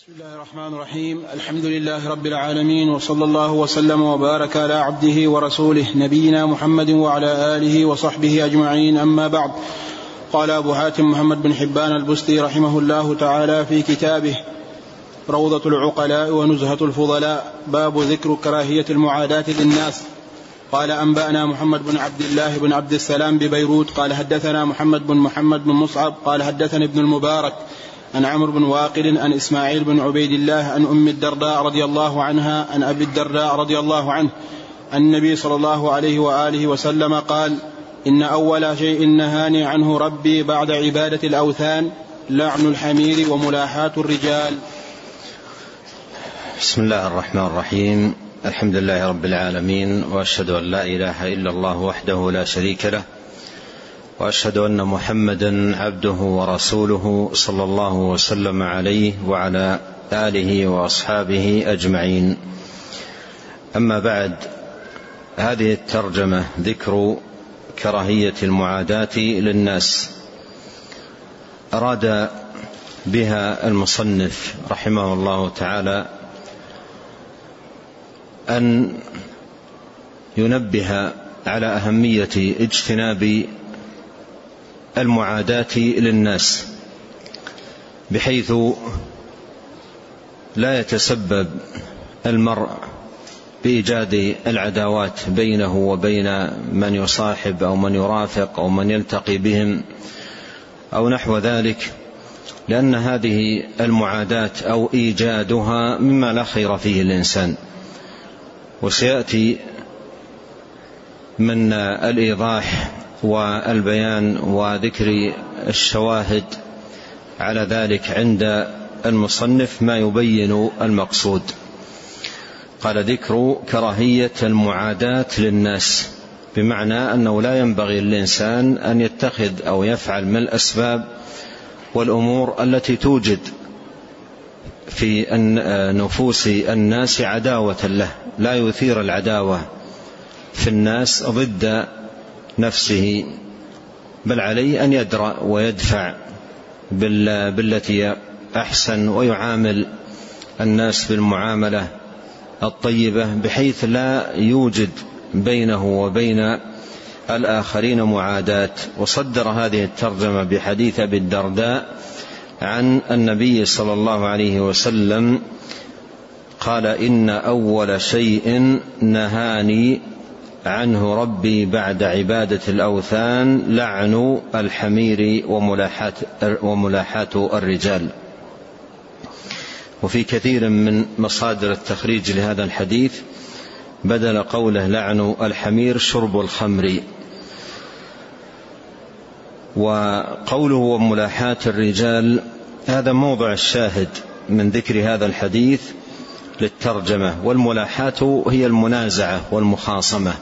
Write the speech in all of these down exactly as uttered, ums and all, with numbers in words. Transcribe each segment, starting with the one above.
بسم الله الرحمن الرحيم. الحمد لله رب العالمين، وصلى الله وسلم وبارك على عبده ورسوله نبينا محمد وعلى آله وصحبه أجمعين، أما بعد. قال أبو حاتم محمد بن حبان البستي رحمه الله تعالى في كتابه روضة العقلاء ونزهة الفضلاء باب ذكر كراهية المعاداة للناس. قال أنبأنا محمد بن عبد الله بن عبد السلام ببيروت قال حدثنا محمد بن محمد بن مصعب قال حدثني ابن المبارك عن عمرو بن واقل عن إسماعيل بن عبيد الله عن أم الدرداء رضي الله عنها عن أبي الدرداء رضي الله عنه أن النبي صلى الله عليه وآله وسلم قال: إن أول شيء نهاني عنه ربي بعد عبادة الأوثان لعن الحمير وملاحاة الرجال. بسم الله الرحمن الرحيم. الحمد لله رب العالمين، وأشهد أن لا إله إلا الله وحده لا شريك له، وأشهد أن محمدا عبده ورسوله صلى الله وسلم عليه وعلى آله وأصحابه أجمعين. أما بعد، هذه الترجمة ذكر كراهية المعاداة للناس، أراد بها المصنف رحمه الله تعالى أن ينبه على أهمية اجتناب المعاداة للناس، بحيث لا يتسبب المرء بإيجاد العداوات بينه وبين من يصاحب أو من يرافق أو من يلتقي بهم أو نحو ذلك، لأن هذه المعاداة أو إيجادها مما لا خير فيه الإنسان. وسيأتي من الإيضاح والبيان وذكر الشواهد على ذلك عند المصنف ما يبين المقصود. قال: ذكر كراهية المعاداة للناس، بمعنى أنه لا ينبغي للإنسان أن يتخذ أو يفعل من الأسباب والأمور التي توجد في نفوس الناس عداوة له، لا يثير العداوة في الناس ضد نفسه، بل عليه أن يدرأ ويدفع بالتي أحسن، ويعامل الناس بالمعاملة الطيبة، بحيث لا يوجد بينه وبين الآخرين معاداة. وصدر هذه الترجمة بحديث أبي الدرداء عن النبي صلى الله عليه وسلم قال: إن أول شيء نهاني عنه ربي بعد عبادة الأوثان لعن الحمير وملاحاة الرجال. وفي كثير من مصادر التخريج لهذا الحديث بدل قوله لعن الحمير شرب الخمر. وقوله وملاحاة الرجال هذا موضع الشاهد من ذكر هذا الحديث للترجمة. والملاحاة هي المنازعة والمخاصمة،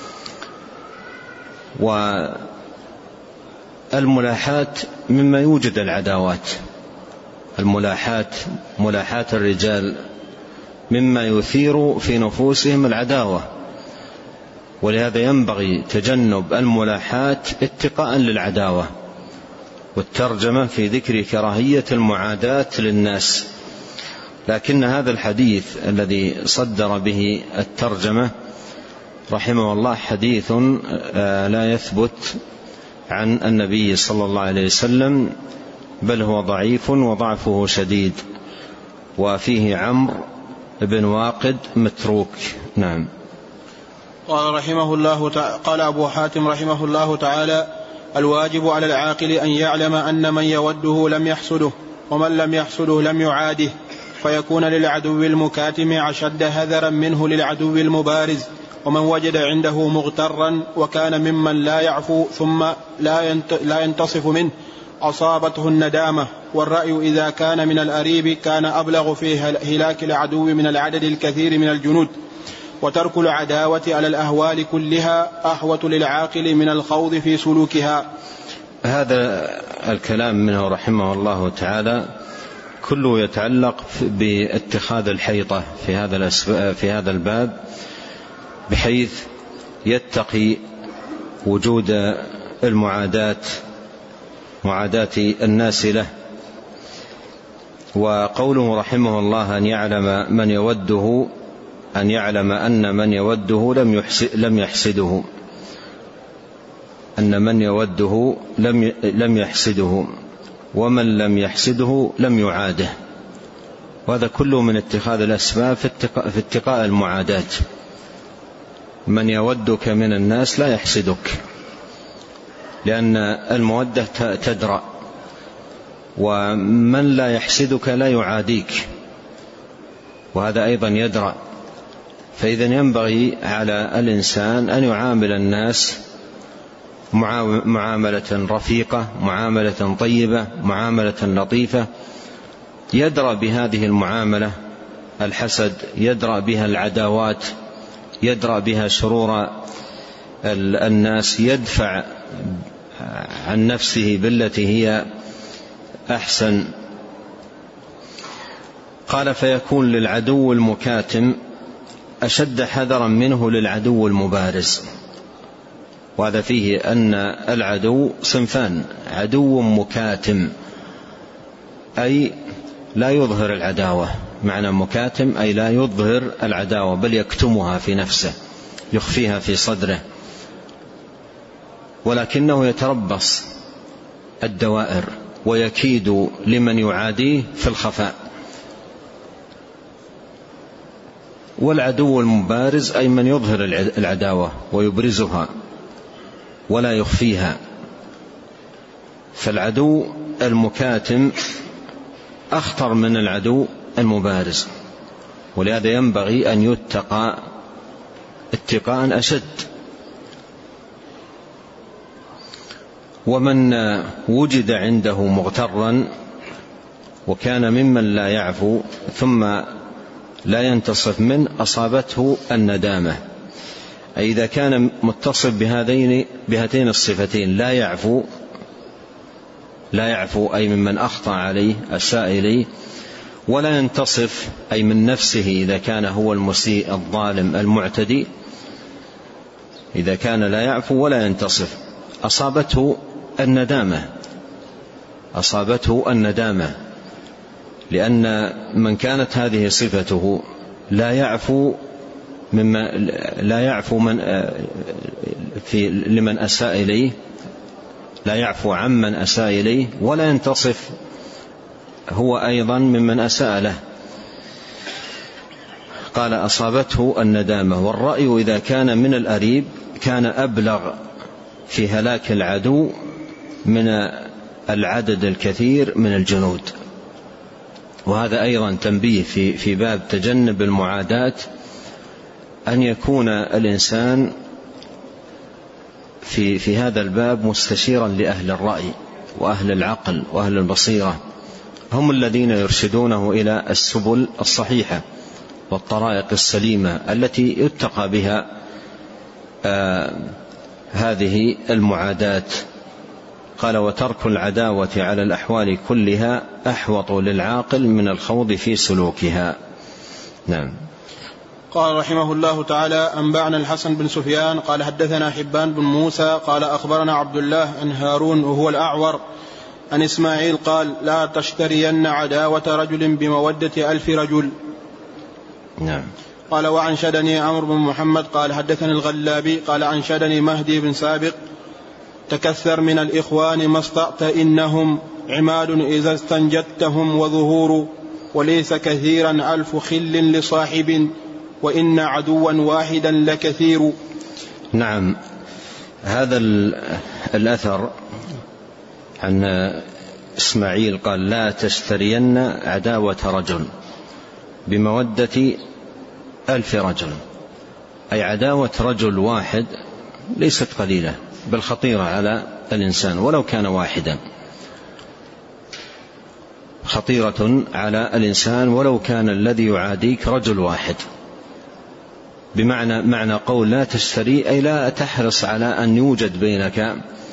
والملاحاة مما يوجد العداوات. الملاحاة ملاحاة الرجال مما يثير في نفوسهم العداوة، ولهذا ينبغي تجنب الملاحاة اتقاء للعداوة. والترجمة في ذكر كراهية المعاداة للناس. لكن هذا الحديث الذي صدر به الترجمة رحمه الله حديث لا يثبت عن النبي صلى الله عليه وسلم، بل هو ضعيف وضعفه شديد، وفيه عمرو بن واقد متروك. نعم. قال رحمه الله تع... قال أبو حاتم رحمه الله تعالى: الواجب على العاقل أن يعلم أن من يوده لم يحسده، ومن لم يحسده لم يعاده، فيكون للعدو المكاتم أشد هذرا منه للعدو المبارز. ومن وجد عنده مغترا وكان ممن لا يعفو ثم لا ينتصف منه أصابته الندامة. والرأي إذا كان من الأريب كان أبلغ في هلاك العدو من العدد الكثير من الجنود. وترك العداوة على الأهوال كلها أحوط للعاقل من الخوض في سلوكها. هذا الكلام منه رحمه الله تعالى كله يتعلق باتخاذ الحيطة في هذا في هذا الباب، بحيث يتقي وجود المعاداة معاداة الناس له. وقوله رحمه الله أن يعلم من يوده أن يعلم أن من يوده لم يحسد لم يحسده أن من يوده لم لم يحسده ومن لم يحسده لم يعاده. وهذا كله من اتخاذ الأسباب في اتقاء, في اتقاء المعادات. من يودك من الناس لا يحسدك، لأن المودة تدرأ، ومن لا يحسدك لا يعاديك، وهذا أيضا يدرأ. فإذا ينبغي على الإنسان أن يعامل الناس معاملة رفيقة، معاملة طيبة، معاملة لطيفة، يدرأ بهذه المعاملة الحسد، يدرأ بها العداوات، يدرأ بها شرور الناس، يدفع عن نفسه بالتي هي أحسن. قال فيكون للعدو المكاتم أشد حذرا منه للعدو المبارز. وهذا فيه أن العدو صنفان: عدو مكاتم أي لا يظهر العداوة، معنى مكاتم أي لا يظهر العداوة بل يكتمها في نفسه، يخفيها في صدره، ولكنه يتربص الدوائر ويكيد لمن يعاديه في الخفاء. والعدو المبارز أي من يظهر العداوة ويبرزها ولا يخفيها. فالعدو المكاتم أخطر من العدو المبارز، ولهذا ينبغي أن يتقى اتقاء أشد. ومن وجد عنده مغترا وكان ممن لا يعفو ثم لا ينتصف منه أصابته الندامة. أي إذا كان متصف بهذين بهاتين الصفتين، لا يعفو لا يعفو أي ممن أخطأ عليه أساء إليه، ولا ينتصف أي من نفسه إذا كان هو المسيء الظالم المعتدي، إذا كان لا يعفو ولا ينتصف أصابته الندامة أصابته الندامة لأن من كانت هذه صفته لا يعفو مما لا يعفو من في لمن أساء إليه، لا يعفو عمن أساء إليه، ولا ينتصف هو أيضا ممن أساء له. قال أصابته الندامة. والرأي إذا كان من الأريب كان أبلغ في هلاك العدو من العدد الكثير من الجنود. وهذا أيضا تنبيه في في باب تجنب المعاداة، أن يكون الإنسان في في هذا الباب مستشيرا لأهل الرأي وأهل العقل وأهل البصيرة، هم الذين يرشدونه إلى السبل الصحيحة والطرائق السليمة التي يتقى بها آه هذه المعاداة. قال وترك العداوة على الأحوال كلها أحوط للعاقل من الخوض في سلوكها. نعم. قال رحمه الله تعالى: أنبأنا الحسن بن سفيان قال حدثنا حبان بن موسى قال أخبرنا عبد الله عن هارون وهو الأعور عن إسماعيل قال: لا تشترين عداوة رجل بمودة ألف رجل. نعم. قال وعنشدني عمرو بن محمد قال حدثني الغلابي قال عنشدني مهدي بن سابق: تكثر من الإخوان ما استطعت إنهم عماد إذا استنجدتهم وظهور، وليس كثيرا ألف خل لصاحب وإن عدوا واحدا لكثير. نعم. هذا الأثر عن إسماعيل قال: لا تشترين عداوة رجل بمودة ألف رجل، أي عداوة رجل واحد ليست قليلة بل خطيرة على الإنسان ولو كان واحدا، خطيرة على الإنسان ولو كان الذي يعاديك رجل واحد. بمعنى معنى قول لا تشتري أي لا تحرص على أن يوجد بينك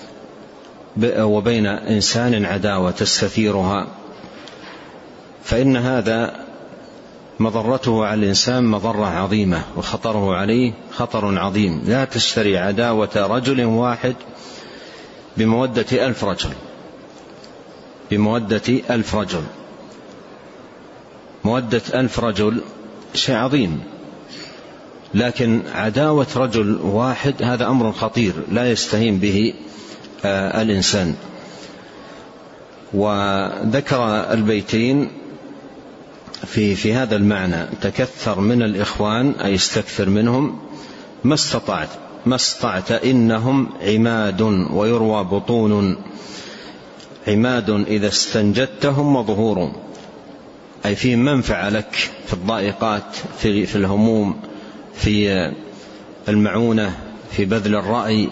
وبين إنسان عداوة تستثيرها، فإن هذا مضرته على الإنسان مضرة عظيمة وخطره عليه خطر عظيم. لا تشتري عداوة رجل واحد بمودة ألف رجل بمودة ألف رجل مودة ألف رجل شيء عظيم، لكن عداوة رجل واحد هذا أمر خطير لا يستهين به الإنسان. وذكر البيتين في في هذا المعنى: تكثر من الإخوان أي استكثر منهم ما استطعت ما استطعت إنهم عماد ويروى بطون، عماد إذا استنجدتهم وظهور، أي في منفعة لك في الضائقات، في, في الهموم، في المعونة، في بذل الرأي.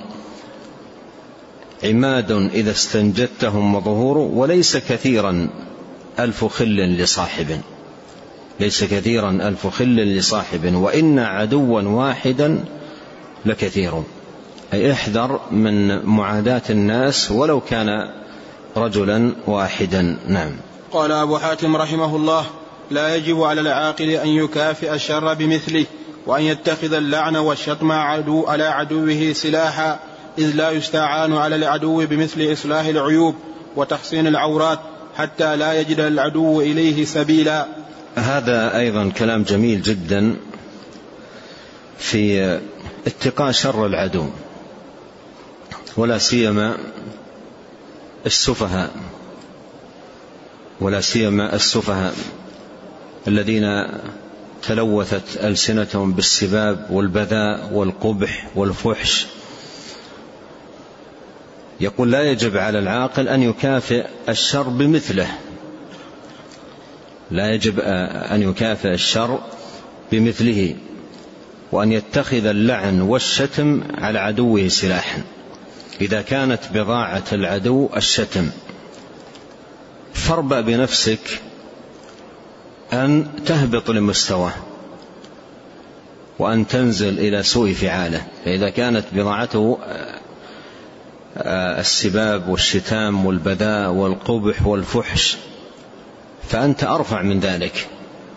عماد إذا استنجدتهم وظهور، وليس كثيرا ألف خل لصاحب، ليس كثيرا ألف خل لصاحب، وإن عدوا واحدا لكثير، أي احذر من معاداة الناس ولو كان رجلا واحدا. نعم. قال أبو حاتم رحمه الله: لا يجب على العاقل أن يكافئ الشر بمثله، وأن يتخذ اللعن والشتم عدو على عدوه سلاحا، إذ لا يستعان على العدو بمثل إصلاح العيوب وتحصين العورات حتى لا يجد العدو إليه سبيلا. هذا أيضا كلام جميل جدا في اتقاء شر العدو، ولا سيما السفهاء، ولا سيما السفهاء الذين تلوثت ألسنتهم بالسباب والبذاء والقبح والفحش. يقول: لا يجب على العاقل أن يكافئ الشر بمثله، لا يجب أن يكافئ الشر بمثله، وأن يتخذ اللعن والشتم على عدوه سلاحا. إذا كانت بضاعة العدو الشتم، فاربأ بنفسك أن تهبط لمستواه وأن تنزل إلى سوء فعاله. فإذا كانت بضاعته السباب والشتام والبذاء والقبح والفحش، فأنت أرفع من ذلك،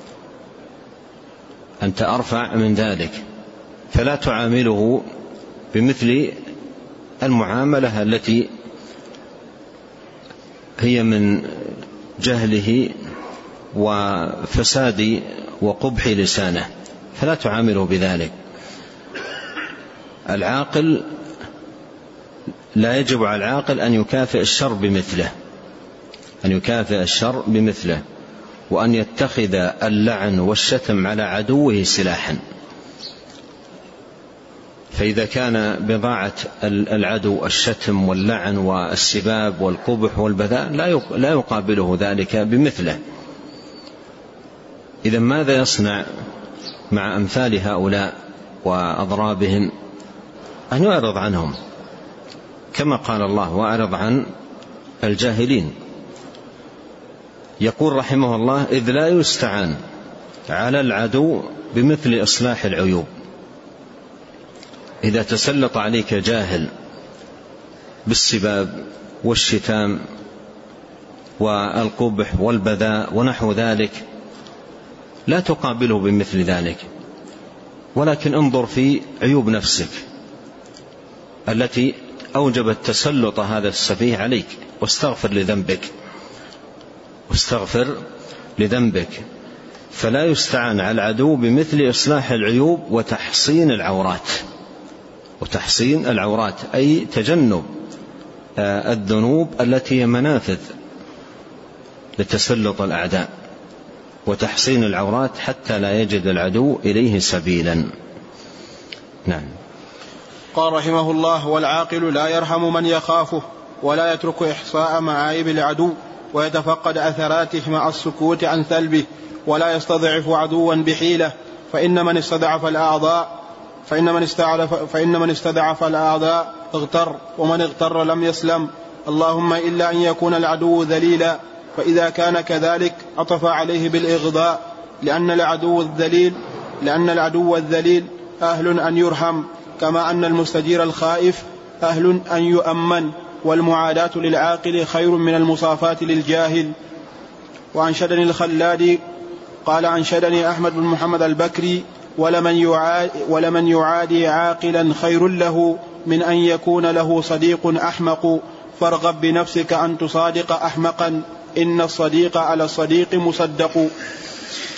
أنت أرفع من ذلك، فلا تعامله بمثل المعاملة التي هي من جهله وفساد وقبح لسانه، فلا تعامله بذلك. العاقل لا يجب على العاقل أن يكافئ الشر بمثله، أن يكافئ الشر بمثله، وأن يتخذ اللعن والشتم على عدوه سلاحا. فإذا كان بضاعة العدو الشتم واللعن والسباب والقبح والبذاء، لا يقابله ذلك بمثله. إذا ماذا يصنع مع أمثال هؤلاء وأضرابهم؟ أن يعرض عنهم، كما قال الله: وأعرض عن الجاهلين. يقول رحمه الله: إذ لا يستعان على العدو بمثل إصلاح العيوب. إذا تسلط عليك جاهل بالسباب والشتام والقبح والبذاء ونحو ذلك، لا تقابله بمثل ذلك، ولكن انظر في عيوب نفسك التي أوجبت تسلط هذا السفيه عليك، واستغفر لذنبك، واستغفر لذنبك. فلا يستعان على العدو بمثل إصلاح العيوب وتحصين العورات. وتحصين العورات أي تجنب الذنوب التي هي منافذ لتسلط الأعداء، وتحصين العورات حتى لا يجد العدو إليه سبيلا. نعم. قال رحمه الله: والعاقل لا يرحم من يخافه، ولا يترك إحصاء معايب العدو، ويتفقد أثراته مع السكوت عن ثلبه، ولا يستضعف عدوا بحيلة، فإن من استضعف الأعضاء فإن من استضعف فإن من استضعف الأعضاء اغتر، ومن اغتر لم يسلم، اللهم إلا أن يكون العدو ذليلا، فإذا كان كذلك عطف عليه بالإغضاء، لأن العدو الذليل لأن العدو الذليل أهل أن يرحم، كما أن المستجير الخائف أهل أن يؤمن، والمعاداة للعاقل خير من المصافاة للجاهل. وأنشدني الخلادي قال: أنشدني أحمد بن محمد البكري: ولمن يعادي, ولمن يعادي عاقلا خير له من أن يكون له صديق أحمق، فارغب بنفسك أن تصادق أحمقا، إن الصديق على الصديق مصدق.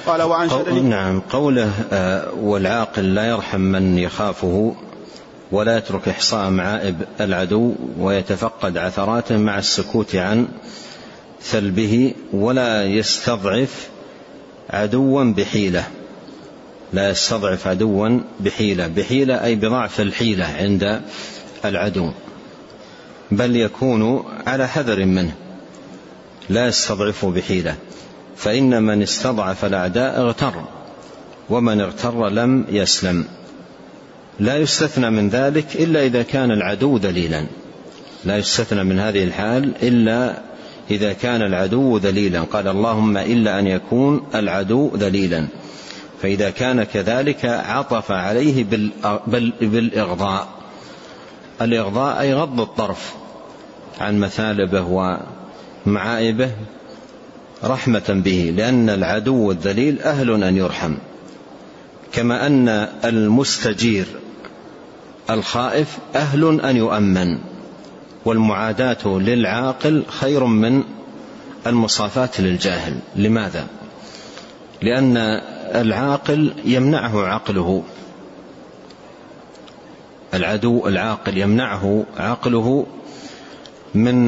قال وعن شدني. نعم. قوله والعاقل لا يرحم من يخافه ولا يترك إحصاء معائب العدو ويتفقد عثراته مع السكوت عن ثلبه ولا يستضعف عدوا بحيلة. لا يستضعف عدوا بحيلة. بحيلة أي بضعف الحيلة عند العدو، بل يكون على حذر منه. لا يستضعفه بحيلة، فإن من استضعف الأعداء اغتر، ومن اغتر لم يسلم. لا يستثنى من ذلك إلا إذا كان العدو ذليلا. لا يستثنى من هذه الحال إلا إذا كان العدو ذليلا. قال اللهم إلا أن يكون العدو ذليلا. فإذا كان كذلك عطف عليه بالإغضاء. الإغضاء أي غض الطرف عن مثالبه ومعائبه رحمة به، لأن العدو الذليل أهل أن يرحم، كما أن المستجير الخائف أهل أن يؤمن. والمعاداة للعاقل خير من المصافاة للجاهل. لماذا؟ لأن العاقل يمنعه عقله، العدو العاقل يمنعه عقله من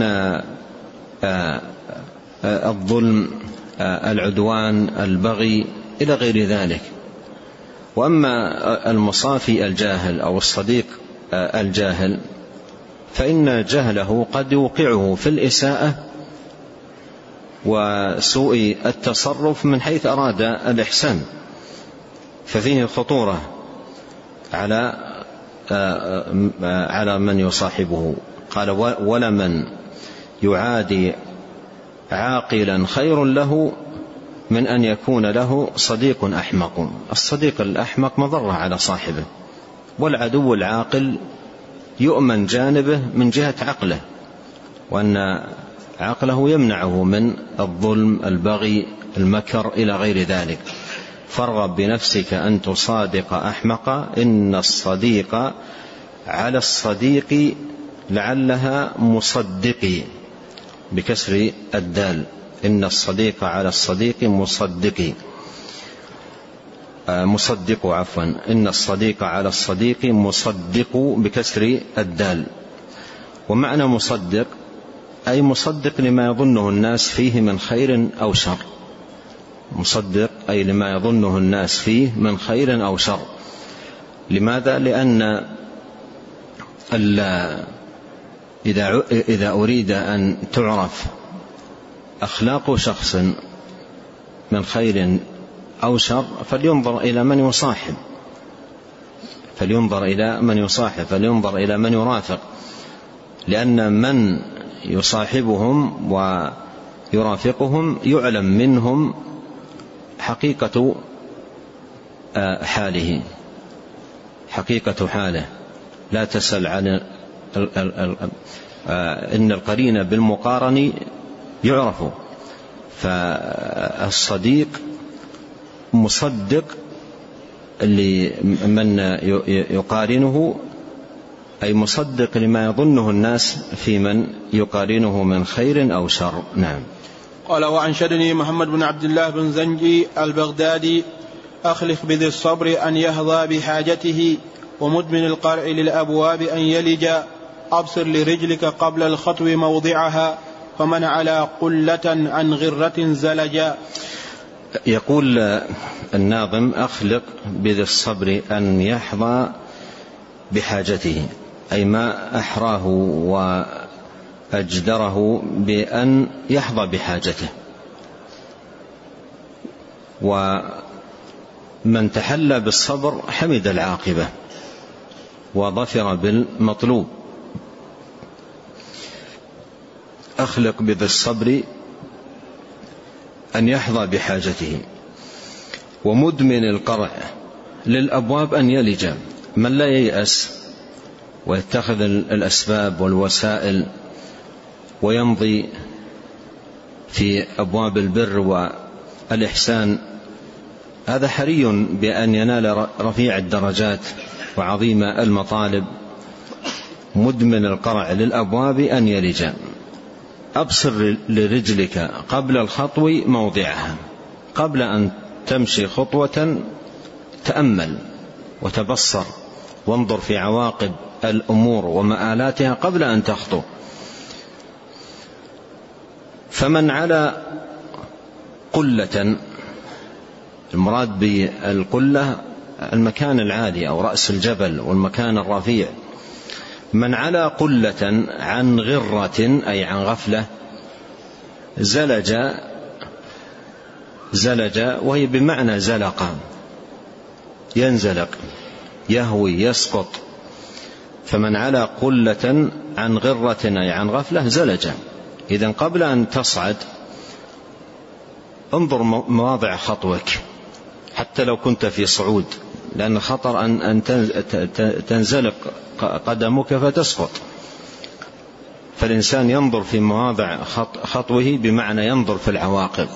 الظلم، العدوان، البغي إلى غير ذلك. وأما المصافي الجاهل أو الصديق الجاهل فإن جهله قد يوقعه في الإساءة وسوء التصرف من حيث أراد الإحسان، ففيه خطورة على على من يصاحبه. قال ولمن يعادي عاقلا خير له من أن يكون له صديق أحمق. الصديق الأحمق مضرة على صاحبه، والعدو العاقل يؤمن جانبه من جهة عقله، وأن عقله يمنعه من الظلم، البغي، المكر إلى غير ذلك. فارغب بنفسك أن تصادق أحمق، إن الصديق على الصديق لعلها مصدقي بكسر الدال. إن الصديق على الصديق مصدقي مصدق عفوا إن الصديق على الصديق مصدق بكسر الدال. ومعنى مصدق أي مصدق لما يظنه الناس فيه من خير أو شر. مصدق أي لما يظنه الناس فيه من خير أو شر. لماذا؟ لأن إذا إذا أريد أن تعرف أخلاق شخص من خير أو شر فلينظر إلى من يصاحب فلينظر إلى من يصاحب فلينظر إلى من يرافق، لأن من يصاحبهم ويرافقهم يعلم منهم حقيقة حاله حقيقة حاله لا تسأل عن إن القرين بالمقارن يعرف. فالصديق مصدق لمن يقارنه، أي مصدق لما يظنه الناس في من يقارنه من خير أو شر. نعم. قال وأنشدني محمد بن عبد الله بن زنجي البغدادي أخلق بذي الصبر أن يهضى بحاجته، ومدمن القرع للأبواب أن يلج، أبصر لرجلك قبل الخطو موضعها، فمن على قلة عن غرة زلجا. يقول الناظم أخلق بذي الصبر أن يحظى بحاجته، أي ما أحراه وأجدره بأن يحظى بحاجته. ومن تحلى بالصبر حمد العاقبة وظفر بالمطلوب. أخلق بذي الصبر أن يحظى بحاجته، ومدمن القرع للأبواب أن يلج. من لا ييأس ويتخذ الأسباب والوسائل ويمضي في أبواب البر والإحسان، هذا حري بأن ينال رفيع الدرجات وعظيم المطالب. مدمن القرع للأبواب أن يلج، أبصر لرجلك قبل الخطو موضعها. قبل أن تمشي خطوة تأمل وتبصر وانظر في عواقب الأمور ومآلاتها قبل أن تخطو. فمن على قلة، المراد بالقلة المكان العالي أو رأس الجبل والمكان الرفيع، من على قلة عن غرة أي عن غفلة زلج زلج وهي بمعنى زلق، ينزلق يهوي يسقط. فمن على قلة عن غرة أي عن غفلة زلج. إذن قبل أن تصعد انظر مواضع خطوك حتى لو كنت في صعود، لأن خطر أن تنزلق قدمك فتسقط. فالإنسان ينظر في مواضع خطوه بمعنى ينظر في العواقب،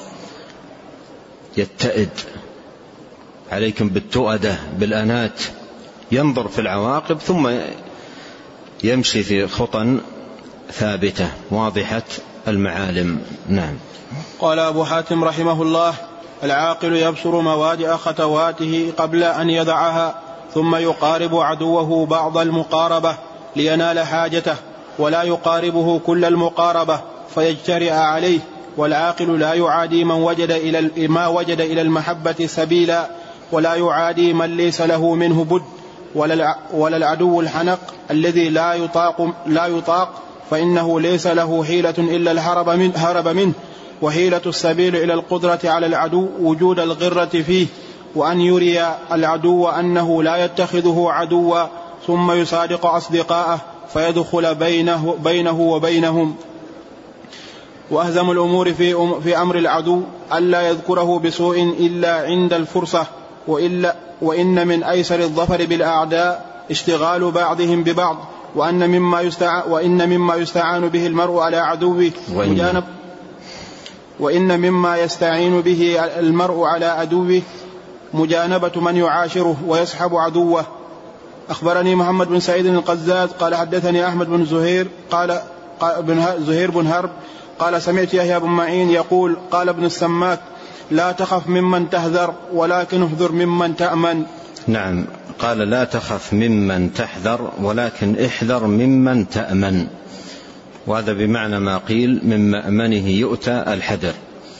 يتئد، عليكم بالتؤدة بالأنات، ينظر في العواقب ثم يمشي في خطى ثابتة واضحة المعالم. نعم. قال أبو حاتم رحمه الله: العاقل يبصر موادئ خطواته قبل أن يضعها، ثم يقارب عدوه بعض المقاربة لينال حاجته، ولا يقاربه كل المقاربة فيجترئ عليه. والعاقل لا يعادي من وجد إلى ما وجد إلى المحبة سبيلا، ولا يعادي من ليس له منه بد، ولا العدو الحنق الذي لا يطاق, لا يطاق فإنه ليس له حيلة إلا الهرب منه, هرب منه. وحيلة السبيل إلى القدرة على العدو وجود الغرة فيه، وأن يري العدو أنه لا يتخذه عدوا، ثم يصادق أصدقاءه فيدخل بينه, بينه وبينهم. وأهزم الأمور في, في أمر العدو ألا يذكره بسوء إلا عند الفرصة، وإلا وإن من أيسر الظفر بالأعداء اشتغال بعضهم ببعض، وأن مما يستعان, وإن مما يستعان به المرء على عدوه مجانب وإن مما يستعين به المرء على عدوه مجانبة من يعاشره ويسحب عدوه. أخبرني محمد بن سعيد القزاز قال حدثني أحمد بن زهير قال زهير بن هرب قال سمعت يحيى بن معين يقول قال ابن السماك: لا تخف ممن تحذر ولكن احذر ممن تأمن. نعم، قال لا تخف ممن تحذر ولكن احذر ممن تأمن، وهذا بمعنى ما قيل من مأمنه يؤتى الحذر.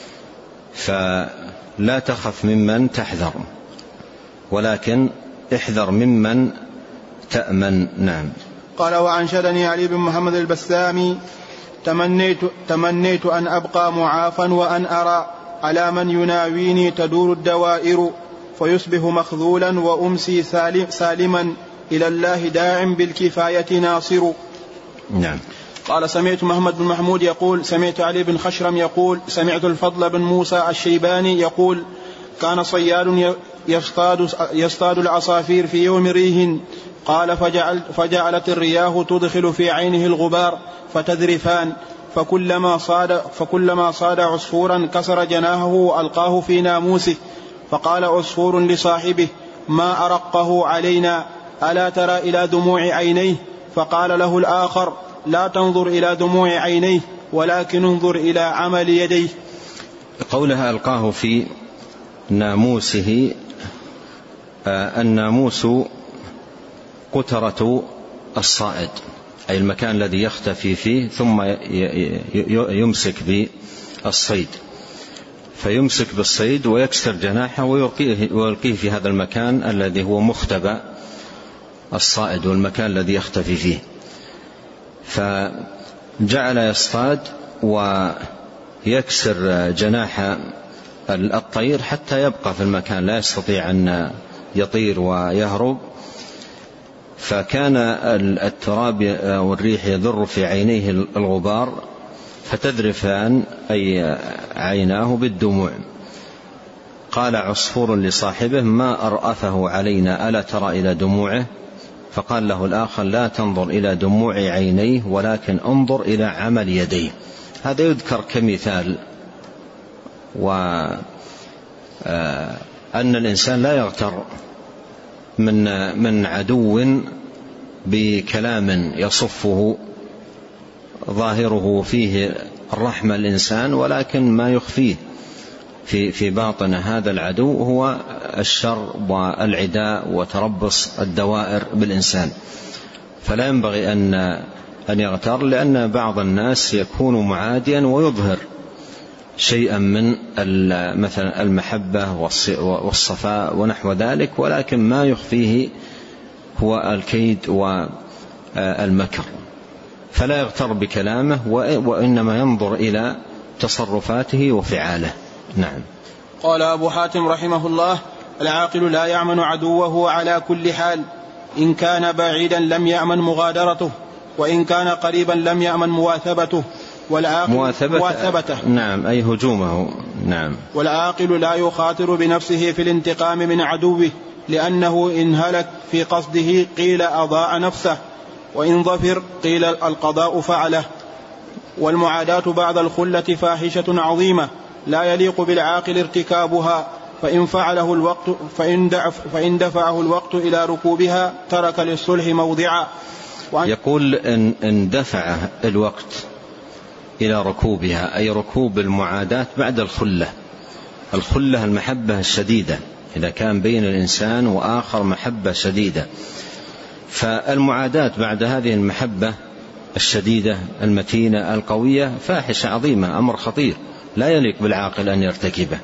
فلا تخف ممن تحذر ولكن احذر ممن تأمن. نعم. قال وأنشدني علي بن محمد البسامي: تمنيت, تمنيت أن أبقى معافا وأن أرى على من يناويني تدور الدوائر، فيصبح مخذولا وأمسي سالما إلى الله داع بالكفاية ناصر. نعم. قال سمعت محمد بن محمود يقول سمعت علي بن خشرم يقول سمعت الفضل بن موسى الشيباني يقول: كان صياد يصطاد, يصطاد العصافير في يوم ريه، قال فجعل فجعلت الرياح تدخل في عينه الغبار فتذرفان، فكلما صاد, فكلما صاد عصفورا كسر جناحه وألقاه في ناموسه، فقال عصفور لصاحبه: ما أرقه علينا، ألا ترى إلى دموع عينيه؟ فقال له الآخر: لا تنظر إلى دموع عينيه ولكن انظر إلى عمل يديه. قولها ألقاه في ناموسه، آه الناموس قترة الصائد، أي المكان الذي يختفي فيه ثم يمسك بالصيد، فيمسك بالصيد ويكسر جناحه ويلقيه في هذا المكان الذي هو مختبأ الصائد والمكان الذي يختفي فيه. فجعل يصطاد ويكسر جناح الطير حتى يبقى في المكان، لا يستطيع أن يطير ويهرب. فكان التراب والريح يذر في عينيه الغبار فتذرفان أي عيناه بالدموع. قال عصفور لصاحبه: ما أرأفه علينا، ألا ترى إلى دموعه؟ فقال له الآخر: لا تنظر إلى دموع عينيه ولكن انظر إلى عمل يديه. هذا يذكر كمثال، وأن الإنسان لا يغتر من من عدو بكلام يصفه ظاهره فيه الرحمة الإنسان ولكن ما يخفيه في في باطن هذا العدو هو الشر والعداء وتربص الدوائر بالإنسان. فلا ينبغي أن أن يغتر، لأن بعض الناس يكون معاديا ويظهر شيئا من مثلا المحبة والصفاء ونحو ذلك، ولكن ما يخفيه هو الكيد والمكر، فلا يغتر بكلامه وإنما ينظر إلى تصرفاته وفعاله. نعم. قال أبو حاتم رحمه الله: العاقل لا يأمن عدوه على كل حال، إن كان بعيدا لم يأمن مغادرته، وإن كان قريبا لم يأمن مواثبته. والعاقل مواثبته, مواثبته نعم أي هجومه. نعم. والعاقل لا يخاطر بنفسه في الانتقام من عدوه، لأنه إن هلك في قصده قيل أضاع نفسه، وإن ظفر قيل القضاء فعله. والمعاداة بعد الخلة فاحشة عظيمة لا يليق بالعاقل ارتكابها، فإن فعله الوقت فإن, دعف فإن دفعه الوقت إلى ركوبها ترك للصلح موضعا. يقول إن, إن دفع الوقت إلى ركوبها أي ركوب المعاداة بعد الخلة. الخلة المحبة الشديدة، إذا كان بين الإنسان وآخر محبة شديدة، فالمعاداة بعد هذه المحبة الشديدة المتينة القوية فاحشة عظيمة، أمر خطير لا يليق بالعاقل أن يرتكبه.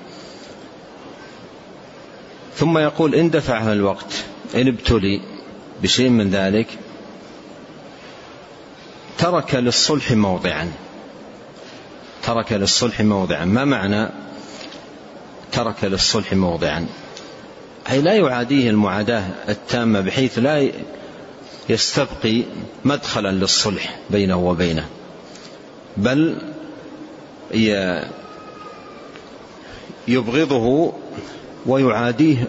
ثم يقول إن دفعها الوقت، إن ابتلي بشيء من ذلك ترك للصلح موضعا. ترك للصلح موضعا، ما معنى ترك للصلح موضعا؟ أي لا يعاديه المعاداة التامة بحيث لا يستبقي مدخلا للصلح بينه وبينه، بل يبغضه ويعاديه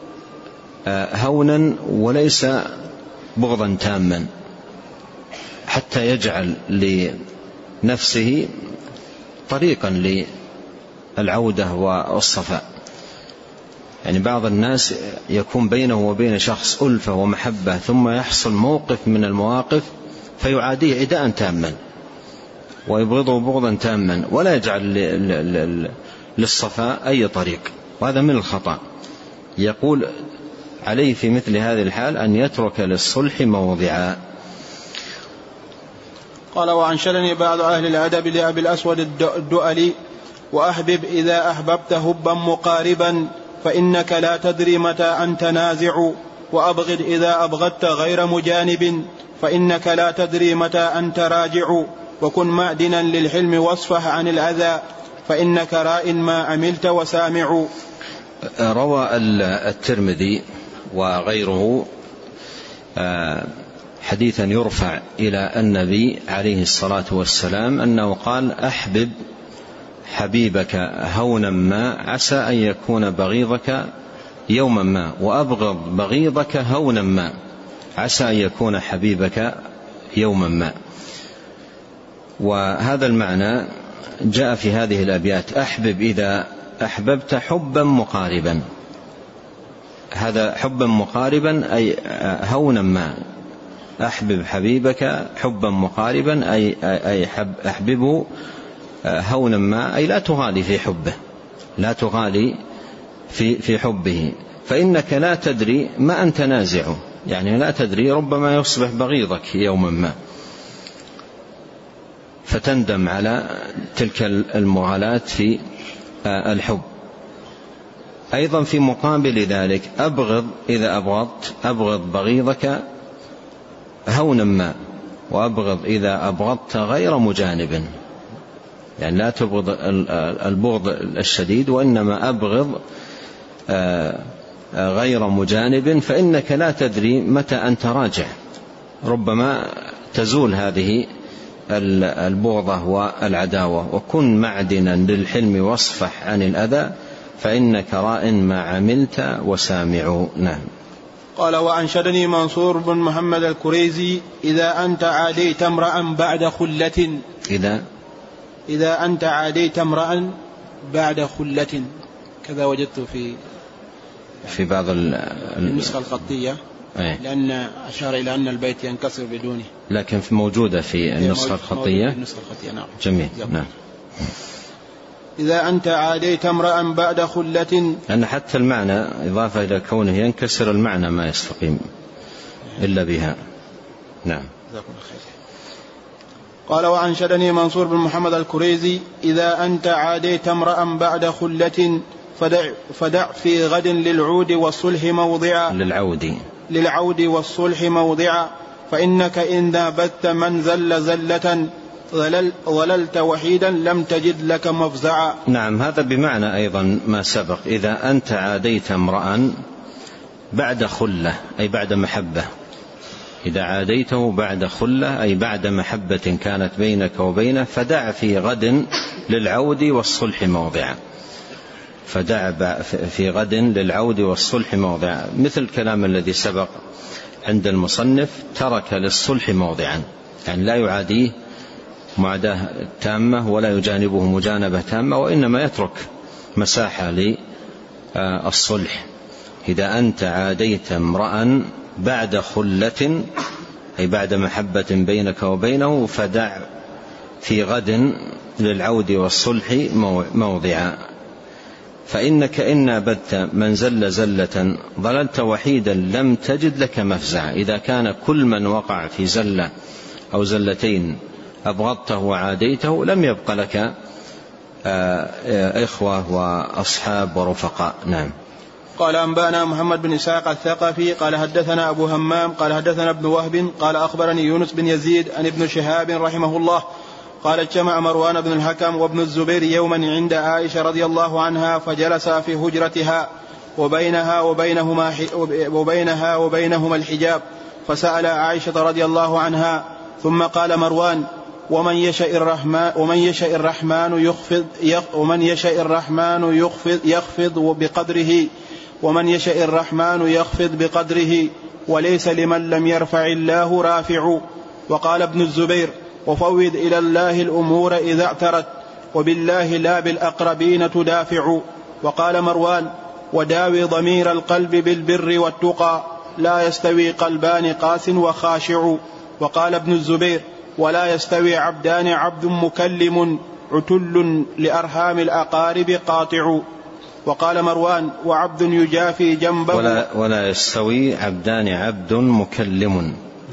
هونا وليس بغضا تاما، حتى يجعل لنفسه طريقا للعودة والصفاء. يعني بعض الناس يكون بينه وبين شخص ألفة ومحبة، ثم يحصل موقف من المواقف فيعاديه عداء تاما ويبغضه بغضا تاما، ولا يجعل للصفاء أي طريق، وهذا من الخطأ. يقول عليه في مثل هذه الحال أن يترك للصلح موضعا. قال: وأنشدني بعض أهل الأدب لأبي الأسود الدؤلي: وأحبب إذا أحببت هبا مقاربا، فإنك لا تدري متى أن تنازع، وأبغض إذا أبغضت غير مجانب، فإنك لا تدري متى أن تراجع، وكن معدنا للحلم واصفح عن الأذى، فإنك راء ما عملت وسامع. روى الترمذي وغيره حديثا يرفع إلى النبي عليه الصلاة والسلام أنه قال: أحبب حبيبك هونا ما عسى أن يكون بغيضك يوما ما، وأبغض بغيضك هونا ما عسى أن يكون حبيبك يوما ما. وهذا المعنى جاء في هذه الأبيات: أحبب إذا أحببت حبا مقاربا. هذا حبا مقاربا أي هونا ما، أحبب حبيبك حبا مقاربا أي, أي حب أحببه هونا ما، أي لا تغالي في حبه، لا تغالي في, في حبه، فإنك لا تدري ما أنت نازع، يعني لا تدري ربما يصبح بغيضك يوما ما فتندم على تلك المغالاة في الحب. أيضا في مقابل ذلك: أبغض إذا أبغضت أبغض بغيضك هونا ما، وأبغض إذا أبغضت غير مجانب، يعني لا تبغض البغض الشديد، وإنما أبغض غير مجانب، فإنك لا تدري متى أن تراجع، ربما تزول هذه البغضة والعداوة. وكن معدنا للحلم واصفح عن الأذى، فإنك راء ما عملت وسامع. نعم. قال: وأنشدني منصور بن محمد الكريزي: إذا أنت عاديت امرأ بعد خلة إذا إذا أنت عاديت امرأ بعد خلة، كذا وجدت في في بعض النسخة الخطية، أيه. لأن أشار إلى أن البيت ينكسر بدونه، لكن موجودة في النسخة الخطية. النسخة الخطية. نعم. جميل. نعم. إذا أنت عاديت امرأ بعد خلة. أن حتى المعنى إضافة إلى كونه ينكسر المعنى ما يستقيم إلا بها. نعم. قال وأنشدني منصور بن محمد الكريزي إذا أنت عاديت امرأ بعد خلة فدع, فدع في غد للعود والصلح موضعا للعود للعود والصلح موضعا فإنك إن نابت من زل زلة ظلل ظللت وحيدا لم تجد لك مفزعا. نعم، هذا بمعنى أيضا ما سبق. إذا أنت عاديت امرأ بعد خلة أي بعد محبة، إذا عاديته بعد خلة أي بعد محبة كانت بينك وبينه فدع في غد للعود والصلح موضعا، فدع في غد للعود والصلح موضعا، مثل الكلام الذي سبق عند المصنف ترك للصلح موضعا، يعني لا يعاديه معاداة تامة ولا يجانبه مجانبة تامة، وإنما يترك مساحة للصلح. إذا أنت عاديت امرأ بعد خلة أي بعد محبة بينك وبينه فدع في غد للعود والصلح موضعا، فإنك إن نابت من زل زلة ضللت وحيدا لم تجد لك مفزعا. إذا كان كل من وقع في زلة أو زلتين أبغضته وعاديته لم يبق لك إخوة وأصحاب ورفقاء. نعم. قال أنبأنا محمد بن إسحاق الثقفي قال حدثنا أبو همام قال حدثنا ابن وهب قال أخبرني يونس بن يزيد عن ابن شهاب رحمه الله قال اجتمع مروان بن الحكم وابن الزبير يوما عند عائشة رضي الله عنها فجلس في هجرتها وبينها وبينهما, وبينها وبينهما الحجاب، فسأل عائشة رضي الله عنها ثم قال مروان ومن يشاء الرحمن ومن يشاء الرحمن يخفض ومن يشاء الرحمن يخفض يخفض بقدره ومن يشاء الرحمن يخفض بقدره وليس لمن لم يرفع الله رافع. وقال ابن الزبير وفوض إلى الله الأمور إذا اعترت وبالله لا بالأقربين تدافع. وقال مروان وداوي ضمير القلب بالبر والتقى لا يستوي قلبان قاس وخاشع. وقال ابن الزبير ولا يستوي عبدان عبد مكلم عتل لأرحام الأقارب قاطع. وقال مروان وعبد يجافي جنبه ولا, ولا يستوي عبدان عبد مكلم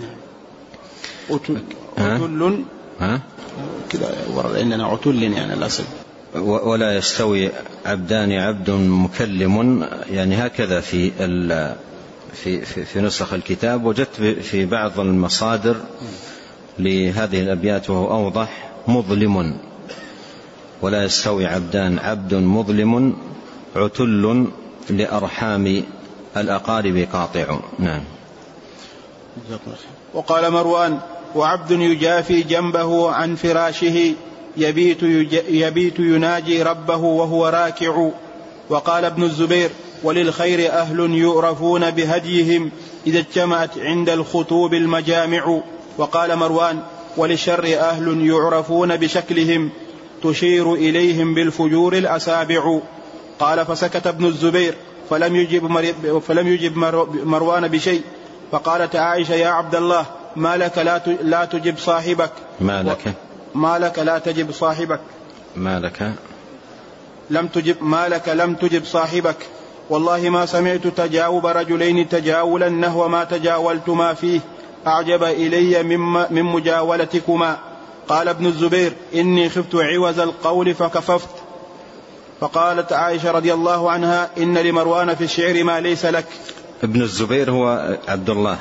عتل ها كذا ورد عندنا عتل يعني الأصل ولا يستوي عبدان عبد مكلم، يعني هكذا في في في, في نسخ الكتاب. وجدت في بعض المصادر لهذه الأبيات وهو أوضح مظلم، ولا يستوي عبدان عبد مظلم عتل لأرحام الأقارب قاطع. نعم. وقال مروان وعبد يجافي جنبه عن فراشه يبيت, يبيت يناجي ربه وهو راكع. وقال ابن الزبير وللخير أهل يؤرفون بهديهم إذا اجتمعت عند الخطوب المجامع. وقال مروان وللشر أهل يعرفون بشكلهم تشير إليهم بالفجور الأسابع. قال فسكت ابن الزبير فلم يجب, فلم يجب مروان بشيء. فقالت عائشة يا عبد الله ما لك لا تجب صاحبك ما لك ما لك لا تجب صاحبك ما لك لم تجب ما لك لم تجب صاحبك والله ما سمعت تجاوب رجلين تجاولا نحو ما تجاولتما فيه أعجب إلي من مجاولتكما. قال ابن الزبير إني خفت عوز القول فكففت. فقالت عائشة رضي الله عنها إن لمروان في الشعر ما ليس لك. ابن الزبير هو عبد الله،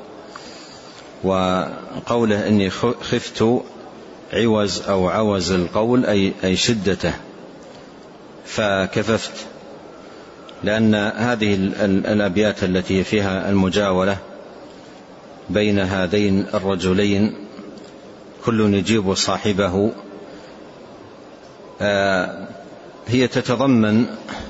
وقوله إني خفت عوز أو عوز القول أي, أي شدته فكففت، لأن هذه الأبيات التي فيها المجاولة بين هذين الرجلين كل يجيب صاحبه هي تتضمن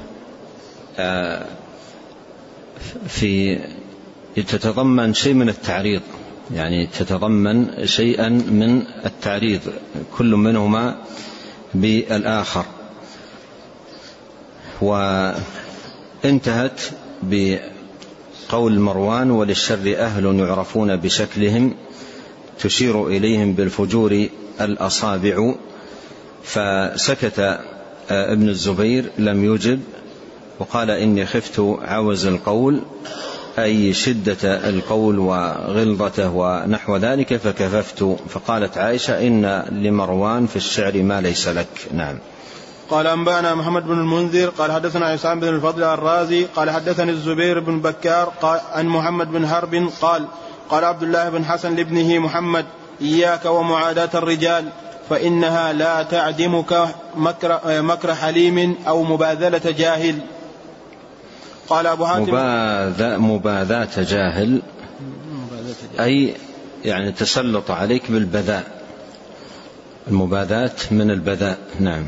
في تتضمن شيء من التعريض، يعني تتضمن شيئا من التعريض كل منهما بالآخر. وانتهت بقول مروان وللشر أهل يعرفون بشكلهم تشير إليهم بالفجور الأصابع. فسكت ابن الزبير لم يجب، وقال إني خفت عوز القول، أي شدة القول وغلظته ونحو ذلك، فكففت. فقالت عائشة إن لمروان في الشعر ما ليس لك. نعم. قال أنبأنا محمد بن المنذر قال حدثنا عصام بن الفضل الرازي قال حدثني الزبير بن بكار قال عن محمد بن حرب قال قال عبد الله بن حسن لابنه محمد: إياك ومعاداة الرجال فإنها لا تعدمك مكر, مكر حليم أو مباذلة جاهل. قال أبو حاتم: مباذاة جاهل أي يعني تسلط عليك بالبذاء، المباذاة من البذاء. نعم.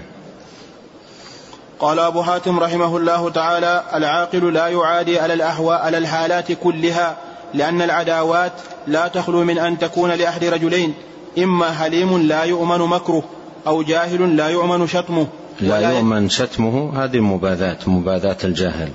قال أبو حاتم رحمه الله تعالى: العاقل لا يعادي على الأهواء على الحالات كلها، لأن العداوات لا تخلو من أن تكون لأحد رجلين: إما حليم لا يؤمن مكره، أو جاهل لا يؤمن شتمه. لا يؤمن شتمه، هذه مباذاة، مباذاة الجاهل.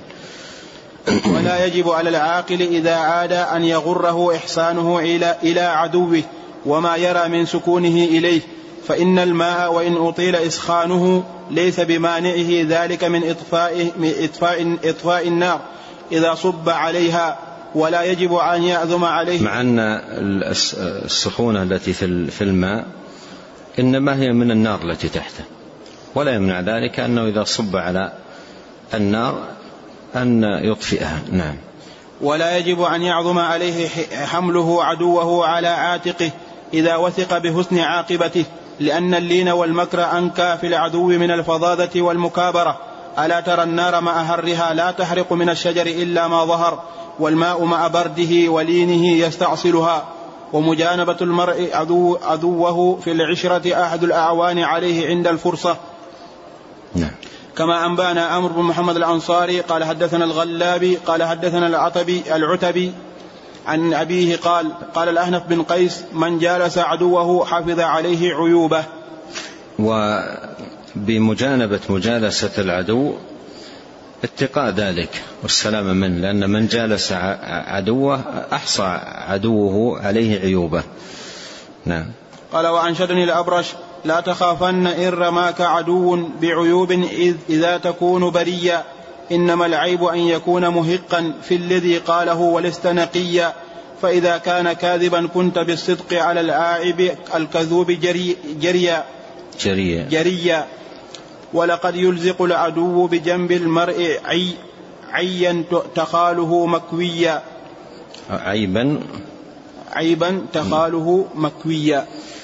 ولا يجب على العاقل إذا عاد أن يغره إحسانه إلى عدوه وما يرى من سكونه إليه، فإن الماء وإن أطيل إسخانه ليس بمانعه ذلك من إطفاء, من إطفاء, إطفاء النار إذا صب عليها، ولا يجب أن يعظم عليه. مع أن السخونة التي في الماء إنما هي من النار التي تحته، ولا يمنع ذلك أنه إذا صب على النار أن يطفئها. نعم. ولا يجب أن يعظم عليه حمله عدوه على عاتقه إذا وثق بحسن عاقبته، لأن اللين والمكر أنكى في العدو من الفظاظة والمكابرة. ألا ترى النار مع هرها لا تحرق من الشجر إلا ما ظهر، والماء مع برده ولينه يستعصلها. ومجانبة المرء عدو عدوه في العشرة أحد الأعوان عليه عند الفرصة. نعم. كما أنبانا عمرو بن محمد الأنصاري قال حدثنا الغلابي قال حدثنا العتبي العتبي عن أبيه قال قال الأهنف بن قيس: من جالس عدوه حفظ عليه عيوبه. وبمجانبة مجالسة العدو اتقاء ذلك والسلام منه، لأن من جالس عدوه أحصى عدوه عليه عيوبه. نعم. قال: وأنشدني الأبرش: لا تخافن إن رماك عدو بعيوب إذا تكون بريا، إنما العيب أن يكون مهقا في الذي قاله ولست نقيا، فإذا كان كاذبا كنت بالصدق على العائب الكذوب جري جريا جريا, جريا. ولقد يلزق العدو بجنب المرء عي عيا تخاله مكويا عيبا عيبا تخاله مكويا.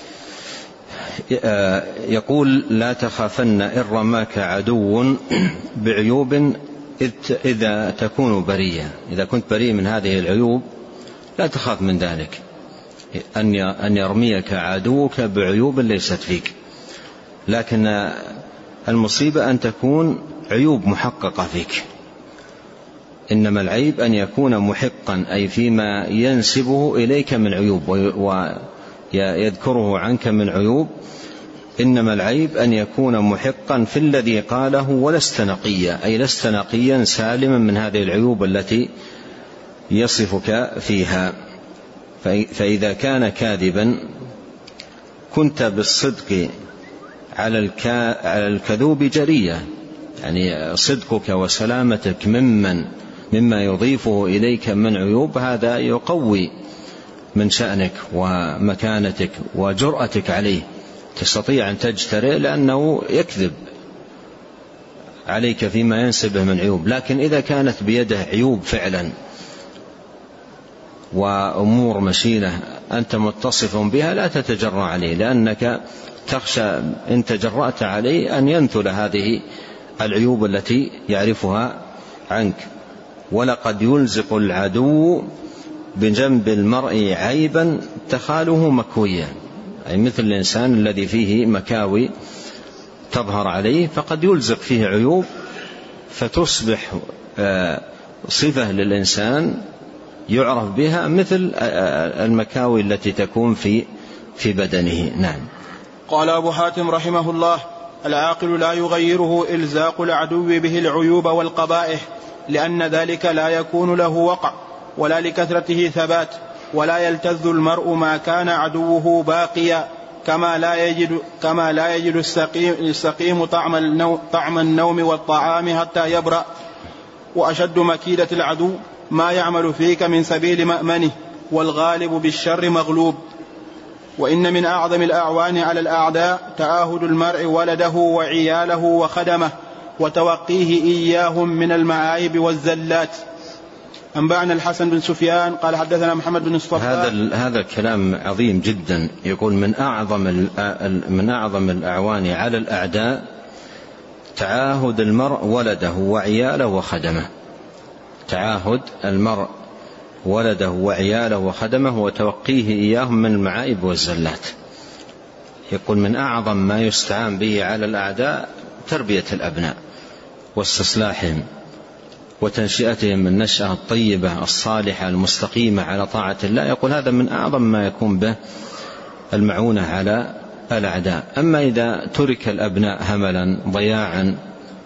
يقول: لا تخافن إن رماك عدو بعيوب إذا تكون بريا، إذا كنت بريء من هذه العيوب لا تخاف من ذلك، أن يرميك عدوك بعيوب ليست فيك. لكن المصيبة أن تكون عيوب محققة فيك. إنما العيب أن يكون محقا، أي فيما ينسبه إليك من عيوب ويذكره عنك من عيوب. إنما العيب أن يكون محقا في الذي قاله ولست نقيا، أي لست نقيا سالما من هذه العيوب التي يصفك فيها. فإذا كان كاذبا كنت بالصدق على الكذوب جرية، يعني صدقك وسلامتك ممن مما يضيفه إليك من عيوب، هذا يقوي من شأنك ومكانتك وجرأتك عليه، تستطيع أن تجترئ لأنه يكذب عليك فيما ينسبه من عيوب. لكن إذا كانت بيده عيوب فعلا وأمور مشينة أنت متصف بها لا تتجرأ عليه، لأنك تخشى إن تجرأت عليه أن ينثل هذه العيوب التي يعرفها عنك. ولقد يلزق العدو بجنب المرء عيبا تخاله مكويا، أي مثل الإنسان الذي فيه مكاوي تظهر عليه، فقد يلزق فيه عيوب فتصبح صفة للإنسان يعرف بها مثل المكاوي التي تكون في في بدنه. نعم. قال أبو حاتم رحمه الله: العاقل لا يغيره إلزاق العدو به العيوب والقبائح، لأن ذلك لا يكون له وقع ولا لكثرته ثبات، ولا يلتذ المرء ما كان عدوه باقيا، كما لا يجد كما لا يجد السقيم طعم النوم, طعم النوم والطعام حتى يبرأ. وأشد مكيدة العدو ما يعمل فيك من سبيل مأمنه، والغالب بالشر مغلوب. وإن من أعظم الأعوان على الأعداء تعاهد المرء ولده وعياله وخدمه وتوقيه إياهم من المعايب والزلات. أنبأنا الحسن بن سفيان قال حدثنا محمد بن الصباح. هذا هذا الكلام عظيم جدا. يقول من أعظم من أعظم الأعوان على الأعداء تعاهد المرء ولده وعياله وخدمه. تعاهد المرء ولده وعياله وخدمه وتوقيه إياهم من المعايب والزلات. يقول من أعظم ما يستعان به على الأعداء تربية الأبناء واستصلاحهم وتنشئتهم النشأة الطيبة الصالحة المستقيمة على طاعة الله. يقول هذا من أعظم ما يكون به المعونة على الأعداء. أما إذا ترك الأبناء هملا ضياعا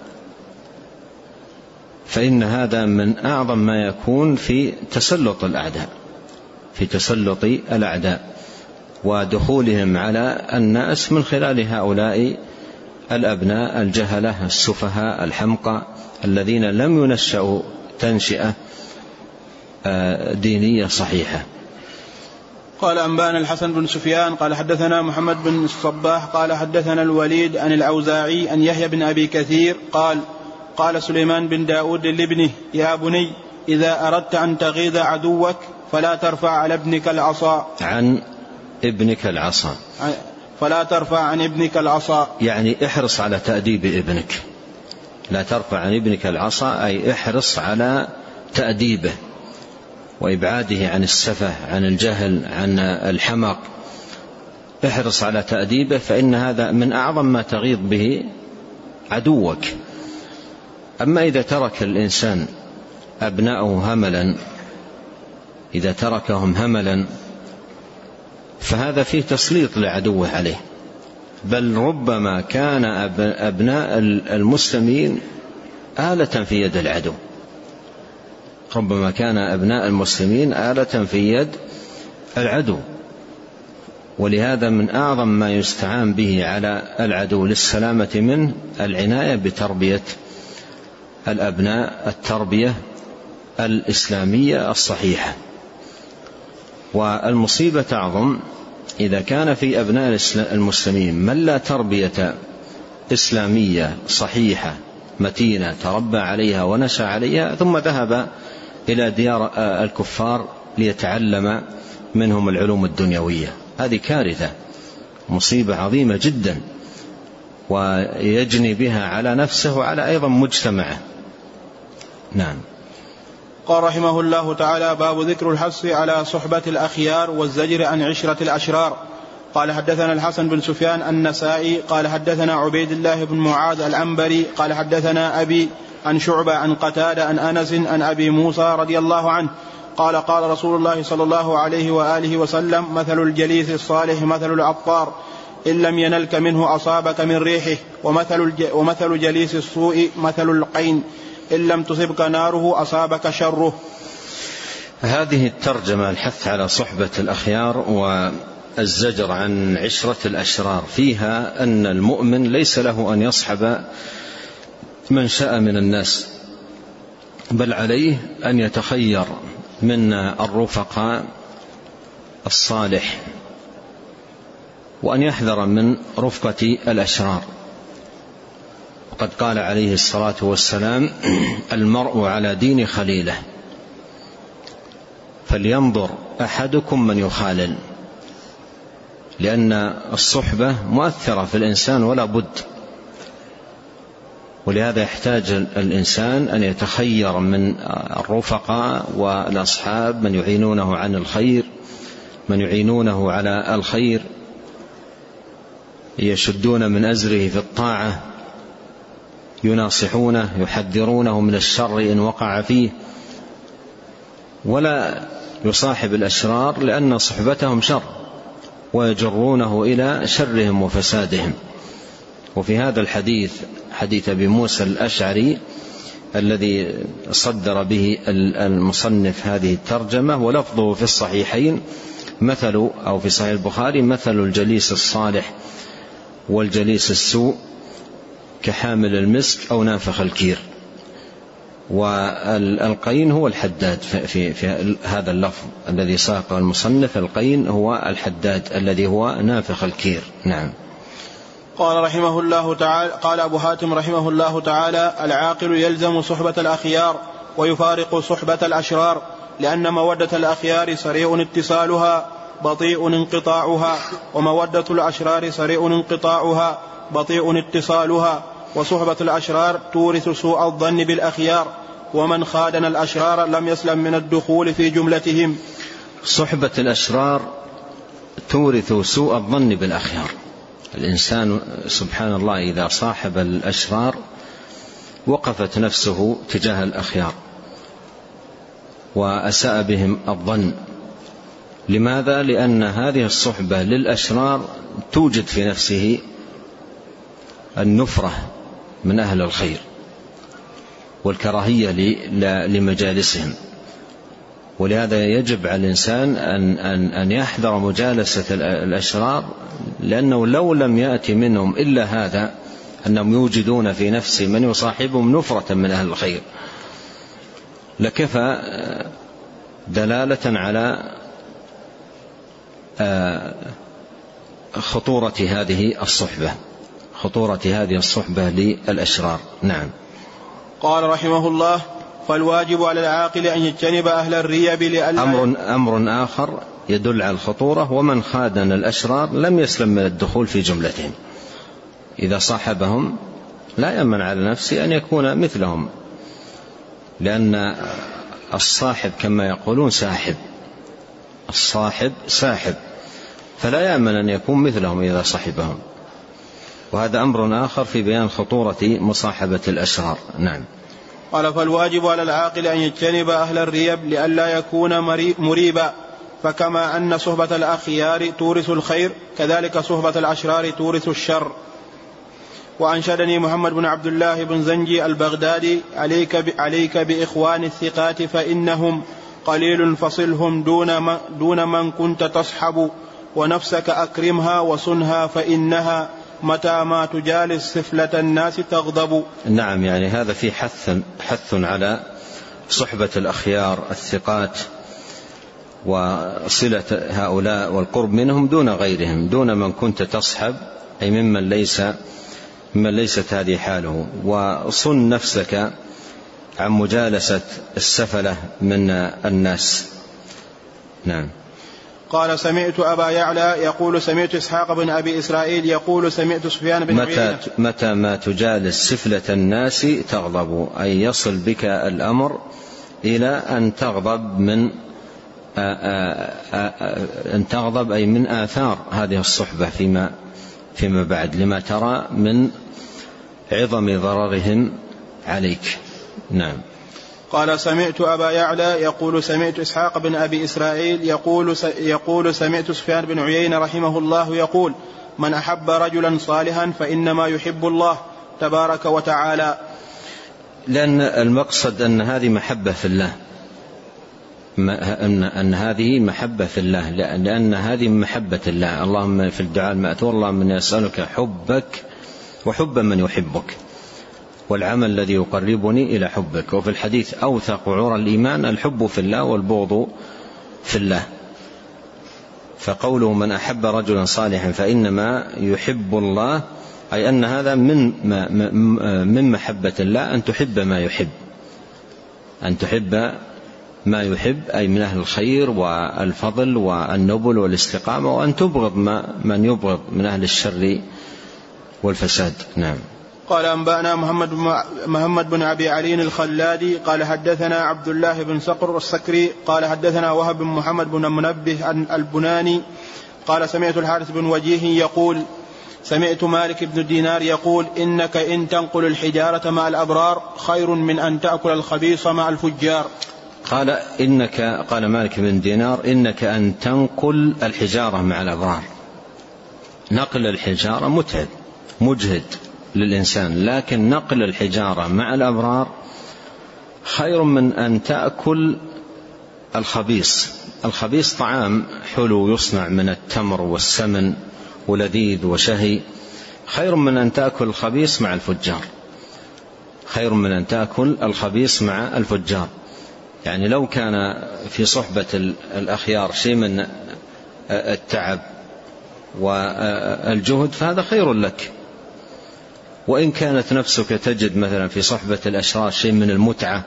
فإن هذا من أعظم ما يكون في تسلط الأعداء في تسلط الأعداء ودخولهم على الناس من خلال هؤلاء الأبناء الجهلة السفهاء الحمقى الذين لم ينشأوا تنشئة دينية صحيحة. قال أنبأنا الحسن بن سفيان قال حدثنا محمد بن الصباح قال حدثنا الوليد عن الأوزاعي أن يحيى بن أبي كثير قال قال سليمان بن داود لابنه يا بني إذا أردت أن تغيظ عدوك فلا ترفع على ابنك العصا عن ابنك العصا فلا ترفع عن ابنك العصا يعني احرص على تأديب ابنك. لا ترفع عن ابنك العصا أي احرص على تأديبه وإبعاده عن السفه عن الجهل عن الحمق. احرص على تأديبه فإن هذا من أعظم ما تغيظ به عدوك. أما إذا ترك الإنسان أبناءه هملا إذا تركهم هملا فهذا فيه تسليط لعدوه عليه. بل ربما كان أبناء المسلمين آلة في يد العدو. ربما كان أبناء المسلمين آلة في يد العدو. ولهذا من أعظم ما يستعان به على العدو للسلامة منه العناية بتربية الأبناء التربية الإسلامية الصحيحة. والمصيبة تعظم إذا كان في أبناء المسلمين من لا تربية إسلامية صحيحة متينة تربى عليها ونشأ عليها ثم ذهب إلى ديار الكفار ليتعلم منهم العلوم الدنيوية. هذه كارثة مصيبة عظيمة جدا ويجني بها على نفسه وعلى أيضا مجتمعه. نعم. قال رحمه الله تعالى باب ذكر الحث على صحبة الأخيار والزجر عن عشرة الأشرار. قال حدثنا الحسن بن سفيان النسائي قال حدثنا عبيد الله بن معاذ العنبري قال حدثنا أبي عن شعبة عن قتادة عن أنس عن أبي موسى رضي الله عنه قال قال رسول الله صلى الله عليه وآله وسلم مثل الجليس الصالح مثل العطار إن لم ينلك منه أصابك من ريحه ومثل, ومثل جليس السوء مثل القين إن لم تصبك ناره أصابك شره. هذه الترجمة الحث على صحبة الأخيار والزجر عن عشرة الأشرار فيها أن المؤمن ليس له أن يصحب من شاء من الناس بل عليه أن يتخير من الرفقاء الصالح وأن يحذر من رفقة الأشرار. وقد قال عليه الصلاة والسلام المرء على دين خليله فلينظر أحدكم من يخالل. لأن الصحبة مؤثرة في الإنسان ولا بد. ولهذا يحتاج الإنسان أن يتخير من الرفقاء والأصحاب من يعينونه عن الخير من يعينونه على الخير يشدون من أزره في الطاعة يناصحونه يحذرونه من الشر إن وقع فيه. ولا يصاحب الأشرار لأن صحبتهم شر ويجرونه إلى شرهم وفسادهم. وفي هذا الحديث حديث أبي موسى الأشعري الذي صدر به المصنف هذه الترجمة، ولفظه في الصحيحين مثل أو في صحيح البخاري مثل الجليس الصالح والجليس السوء كحامل المسك أو نافخ الكير. والقين هو الحداد في, في هذا اللفظ الذي ساق المصنف، القين هو الحداد الذي هو نافخ الكير. نعم. قال رحمه الله تعالى قال أبو حاتم رحمه الله تعالى: العاقل يلزم صحبة الأخيار ويفارق صحبة الأشرار، لأن مودة الأخيار سريع اتصالها بطيء انقطاعها، ومودة الأشرار سريع انقطاعها بطيء اتصالها، وصحبة الأشرار تورث سوء الظن بالأخيار، ومن خادن الأشرار لم يسلم من الدخول في جملتهم. صحبة الأشرار تورث سوء الظن بالأخيار. الإنسان سبحان الله إذا صاحب الأشرار وقفت نفسه تجاه الأخيار وأساء بهم الظن. لماذا؟ لأن هذه الصحبة للأشرار توجد في نفسه النفرة من أهل الخير والكراهية لمجالسهم، ولهذا يجب على الإنسان أن, أن, أن يحذر مجالسة الأشرار، لأنه لو لم يأتي منهم إلا هذا أنهم يوجدون في نفس من يصاحبهم نفرة من أهل الخير لكفى دلالة على خطورة هذه الصحبة خطورة هذه الصحبة للأشرار. نعم. قال رحمه الله: فالواجب على العاقل أن يجتنب أهل الريب لألا أمر, أمر آخر يدل على الخطورة: ومن خادن الأشرار لم يسلم من الدخول في جملتهم. إذا صاحبهم لا يأمن على نفسه أن يكون مثلهم، لأن الصاحب كما يقولون ساحب، الصاحب ساحب، فلا يأمن أن يكون مثلهم إذا صاحبهم. وهذا أمر آخر في بيان خطورة مصاحبة الأشرار. نعم. قال: فالواجب على العاقل أن يجتنب أهل الريب لئلا يكون مريبا، فكما أن صحبة الأخيار تورث الخير كذلك صحبة الأشرار تورث الشر. وأنشدني محمد بن عبد الله بن زنجي البغدادي: عليك, عليك بإخوان الثقات فإنهم قليل فصلهم دون, دون من كنت تصحب، ونفسك أكرمها وصنها فإنها متى ما تجالس سفلة الناس تغضب. نعم، يعني هذا في حث, حث على صحبة الأخيار الثقات وصلة هؤلاء والقرب منهم دون غيرهم، دون من كنت تصحب، أي ممن ليس ممن ليست هذه حاله. وصن نفسك عن مجالسة السفلة من الناس. نعم. قال: سمعت أبا يعلى يقول سمعت إسحاق بن أبي إسرائيل يقول سمعت سفيان بن عيينة: متى, متى ما تجالس سفلة الناس تغضب، أي يصل بك الأمر إلى أن تغضب من أن تغضب أي من آثار هذه الصحبة فيما فيما بعد، لما ترى من عظم ضررهم عليك. نعم. قال: سمعت أبا يعلى يقول سمعت إسحاق بن أبي إسرائيل يقول يقول سمعت سفيان بن عيينة رحمه الله يقول: من أحب رجلا صالحا فإنما يحب الله تبارك وتعالى. لأن المقصد أن هذه محبة في الله، أن, أن هذه محبة في الله، لأن هذه محبة الله. اللهم في الدعاء المأثور: اللهم إني أسألك حبك وحب من يحبك والعمل الذي يقربني إلى حبك. وفي الحديث: أوثق عرى الإيمان الحب في الله والبغض في الله. فقوله من أحب رجلا صالحا فإنما يحب الله، أي أن هذا من من محبة الله أن تحب ما يحب، أن تحب ما يحب، أي من أهل الخير والفضل والنبل والاستقامة، وأن تبغض ما من يبغض من أهل الشر والفساد. نعم. قال: أنبأنا محمد محمد بن أبي علي الخلادي قال حدثنا عبد الله بن صقر السكري قال حدثنا وهب بن محمد بن منبه البناني قال سمعت الحارث بن وجيه يقول سمعت مالك بن دينار يقول: إنك إن تنقل الحجارة مع الأبرار خير من أن تأكل الخبيث مع الفجار. قال إنك قال مالك بن دينار: إنك أن تنقل الحجارة مع الأبرار. نقل الحجارة متعب مجهد للإنسان، لكن نقل الحجارة مع الأبرار خير من أن تأكل الخبيث. الخبيث طعام حلو يصنع من التمر والسمن ولذيذ وشهي، خير من أن تأكل الخبيث مع الفجار، خير من أن تأكل الخبيث مع الفجار. يعني لو كان في صحبة الأخيار شيء من التعب والجهد فهذا خير لك، وإن كانت نفسك تجد مثلا في صحبة الأشرار شيء من المتعة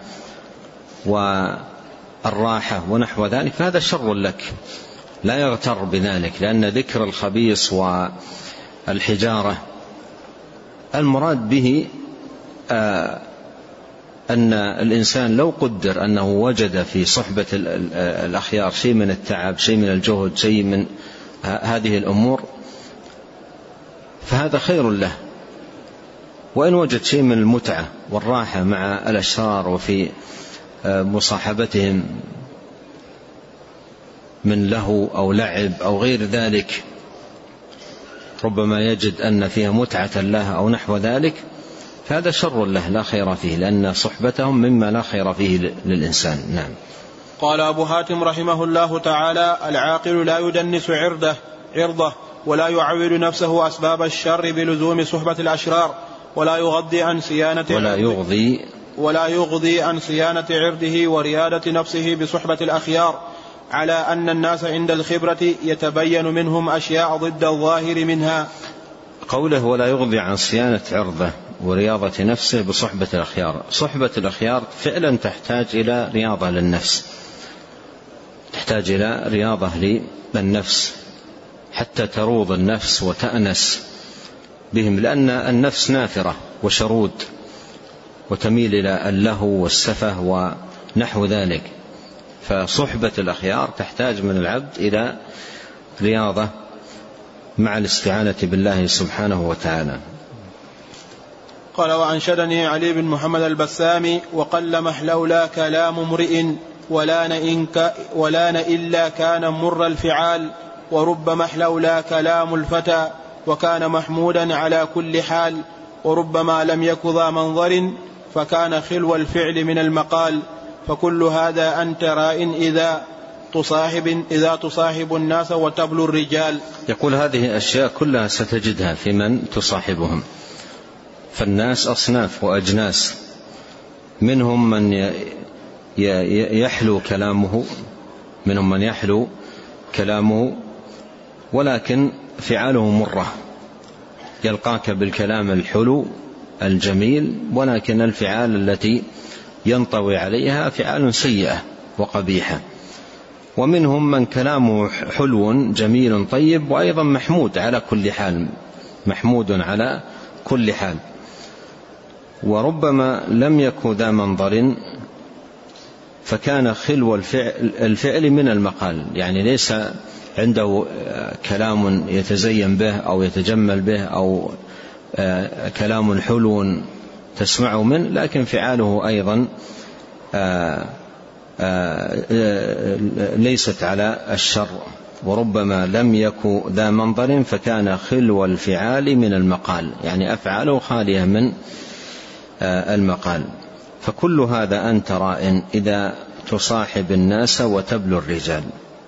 والراحة ونحو ذلك فهذا شر لك، لا يغتر بذلك، لأن ذكر الخبيث والحجارة المراد به آه أن الإنسان لو قدر أنه وجد في صحبة الأخيار شيء من التعب، شيء من الجهد، شيء من هذه الأمور فهذا خير له، وإن وجد شيء من المتعة والراحة مع الأشرار وفي مصاحبتهم من لهو أو لعب أو غير ذلك، ربما يجد أن فيها متعة له أو نحو ذلك، فهذا شر له لا خير فيه، لأن صحبتهم مما لا خير فيه للإنسان. نعم. قال أبو حاتم رحمه الله تعالى: العاقل لا يدنس عرضه عرضه ولا يعود نفسه أسباب الشر بلزوم صحبة الأشرار، ولا يغضي عن صيانة ولا يغضي ولا يغضي عن صيانة عرضه وريادة نفسه بصحبة الأخيار، على أن الناس عند الخبرة يتبين منهم أشياء ضد الظاهر منها. قوله ولا يغضي عن صيانة عرضه ورياضة نفسه بصحبة الأخيار، صحبة الأخيار فعلا تحتاج إلى رياضة للنفس، تحتاج إلى رياضة للنفس حتى تروض النفس وتأنس بهم، لأن النفس نافرة وشرود وتميل إلى اللهو والسفه ونحو ذلك، فصحبة الأخيار تحتاج من العبد إلى رياضة مع الاستعانة بالله سبحانه وتعالى. قال: وأنشدني علي بن محمد البسامي: وقل محلولا كلام امرئ ولان, إنك ولان إلا كان مر الفعال، ورب محلولا كلام الفتى وكان محمودا على كل حال، وربما لم يك ذا منظر فكان خلو الفعل من المقال، فكل هذا أنت راء إذا تصاحب, إذا تصاحب الناس وتبلو الرجال. يقول هذه أشياء كلها ستجدها في من تصاحبهم، فالناس أصناف وأجناس، منهم من يحلو كلامه منهم من يحلو كلامه ولكن فعاله مرة، يلقاك بالكلام الحلو الجميل ولكن الفعال التي ينطوي عليها فعال سيئة وقبيحة. ومنهم من كلامه حلو جميل طيب وأيضا محمود على كل حال، محمود على كل حال. وربما لم يكن ذا منظر فكان خلو الفعل من المقال، يعني ليس عنده كلام يتزين به أو يتجمل به أو كلام حلو تسمعه منه، لكن فعاله أيضا ليست على الشر. وربما لم يكن ذا منظر فكان خلو الفعال من المقال، يعني أفعاله خالية من المقال. فكل هذا أنت راء إذا تصاحب الناس وتبلو الرجال.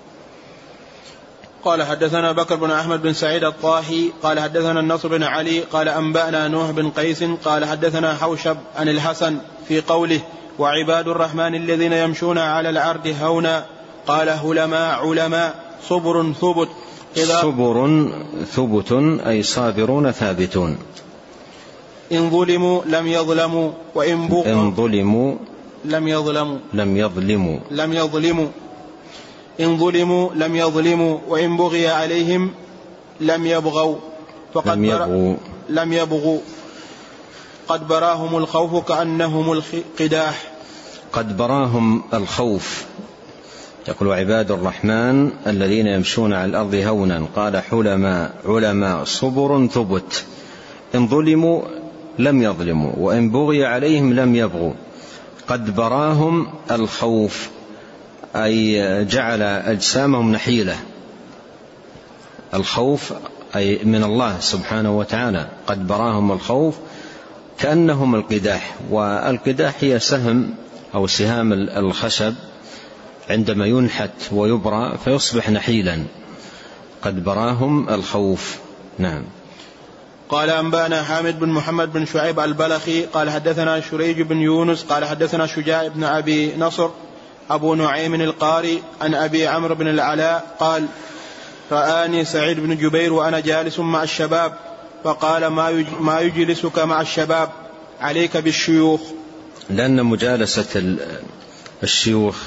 قال: حدثنا بكر بن أحمد بن سعيد الطاهي قال حدثنا النصر بن علي قال أنبأنا نوح بن قيس قال حدثنا حوشب عن الحسن في قوله: وعباد الرحمن الذين يمشون على الأرض هونا، قال: هلماء علماء صبر ثبت. إذا صبر ثبت أي صابرون ثابتون. إن ظلموا لم يظلموا وإن بغوا إن ظلموا لم يظلموا لم يظلموا لم يظلموا إن ظلموا لم يظلموا وإن بغي عليهم لم يبغوا فقد لم يبغوا, لم يبغوا قد براهم الخوف كأنهم القداح. قد براهم الخوف. يقول: عباد الرحمن الذين يمشون على الأرض هونا، قال: حلماء علماء صبر ثبت. إن ظلموا لم يظلموا وإن بغي عليهم لم يبغوا. قد براهم الخوف أي جعل أجسامهم نحيلة، الخوف أي من الله سبحانه وتعالى. قد براهم الخوف كأنهم القداح، والقداح هي سهم أو سهام الخشب عندما ينحت ويبرى فيصبح نحيلا، قد براهم الخوف. نعم. قال أنبأنا حامد بن محمد بن شعيب البلخي قال حدثنا شريج بن يونس قال حدثنا شجاع بن أبي نصر أبو نعيم القاري عن أبي عمرو بن العلاء قال رآني سعيد بن جبير وأنا جالس مع الشباب فقال ما يجلسك مع الشباب؟ عليك بالشيوخ. لأن مجالسة الشيوخ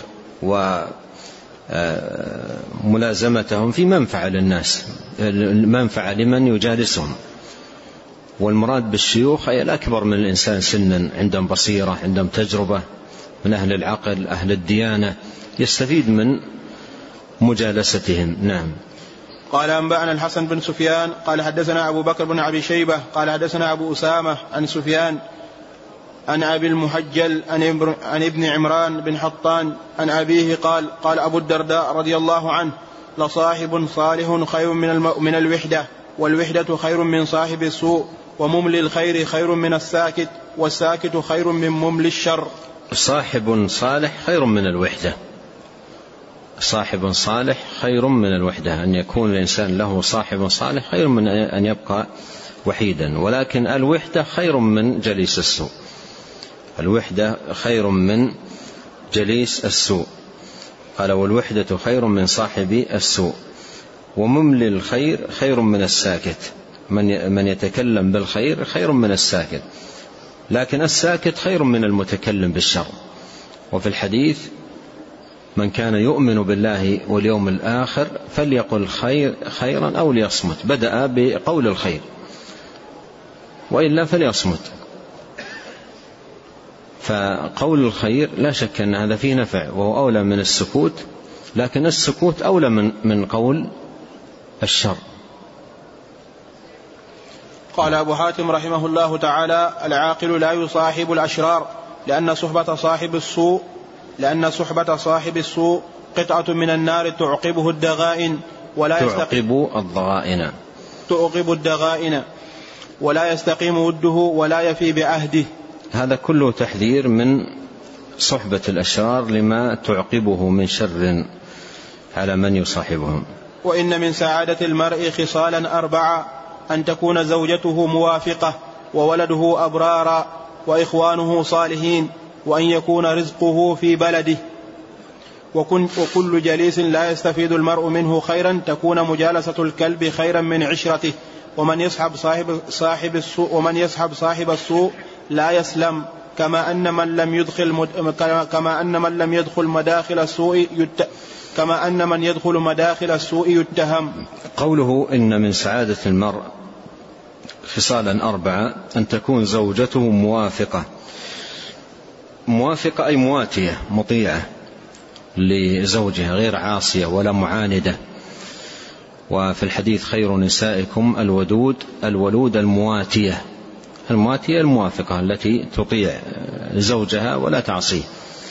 وملازمتهم في منفعة للناس، منفعة لمن يجالسهم، والمراد بالشيوخ أي الأكبر من الإنسان سنا، عندهم بصيرة، عندهم تجربة، من أهل العقل، أهل الديانة، يستفيد من مجالستهم. نعم. قال أنبأنا الحسن بن سفيان قال حدثنا أبو بكر بن أبي شيبة قال حدثنا أبو أسامة عن سفيان عن أبي المحجل عن ابن عمران بن حطان عن أبيه قال قال أبو الدرداء رضي الله عنه لصاحب صالح خير من, من الوحدة، والوحدة خير من صاحب السوء، ومملي الخير خير من الساكت، والساكت خير من مملي الشر. صاحب صالح خير من الوحدة، صاحب صالح خير من الوحدة، أن يكون الإنسان له صاحب صالح خير من أن يبقى وحيدا، ولكن الوحدة خير من جليس السوء، الوحدة خير من جليس السوء. قال والوحدة خير من صاحب السوء، ومملي الخير خير من الساكت، من من يتكلم بالخير خير من الساكت، لكن الساكت خير من المتكلم بالشر. وفي الحديث من كان يؤمن بالله واليوم الآخر فليقل خير خيرا أو ليصمت، بدأ بقول الخير وإلا فليصمت. فقول الخير لا شك أن هذا فيه نفع وهو أولى من السكوت، لكن السكوت أولى من من قول الشر. قال أبو حاتم رحمه الله تعالى العاقل لا يصاحب الأشرار، لأن صحبة صاحب السوء لأن صحبة صاحب السوء قطعة من النار تعقبه الدغائن ولا تعقب الضغائن تعقب الدغائن ولا يستقيم وده ولا يفي بعهده. هذا كله تحذير من صحبة الأشرار لما تعقبه من شر على من يصاحبهم. وإن من سعادة المرء خصالا أربعة: أن تكون زوجته موافقة، وولده أبرارا، وإخوانه صالحين، وأن يكون رزقه في بلده. وكل جليس لا يستفيد المرء منه خيرا تكون مجالسة الكلب خيرا من عشرته. ومن يصحب صاحب صاحب السوء ومن يصحب صاحب السوء لا يسلم، كما أن من لم يدخل مد... كما أن من لم يدخل مداخل السوء يت... كما أن من يدخل مداخل السوء يتهم. قوله إن من سعادة المرء خصالا أربعة: أن تكون زوجته موافقة. موافقة أي مواتية مطيعة لزوجها، غير عاصية ولا معاندة. وفي الحديث خير نسائكم الودود الولود المواتية. المواتية الموافقة التي تطيع زوجها ولا تعصيه.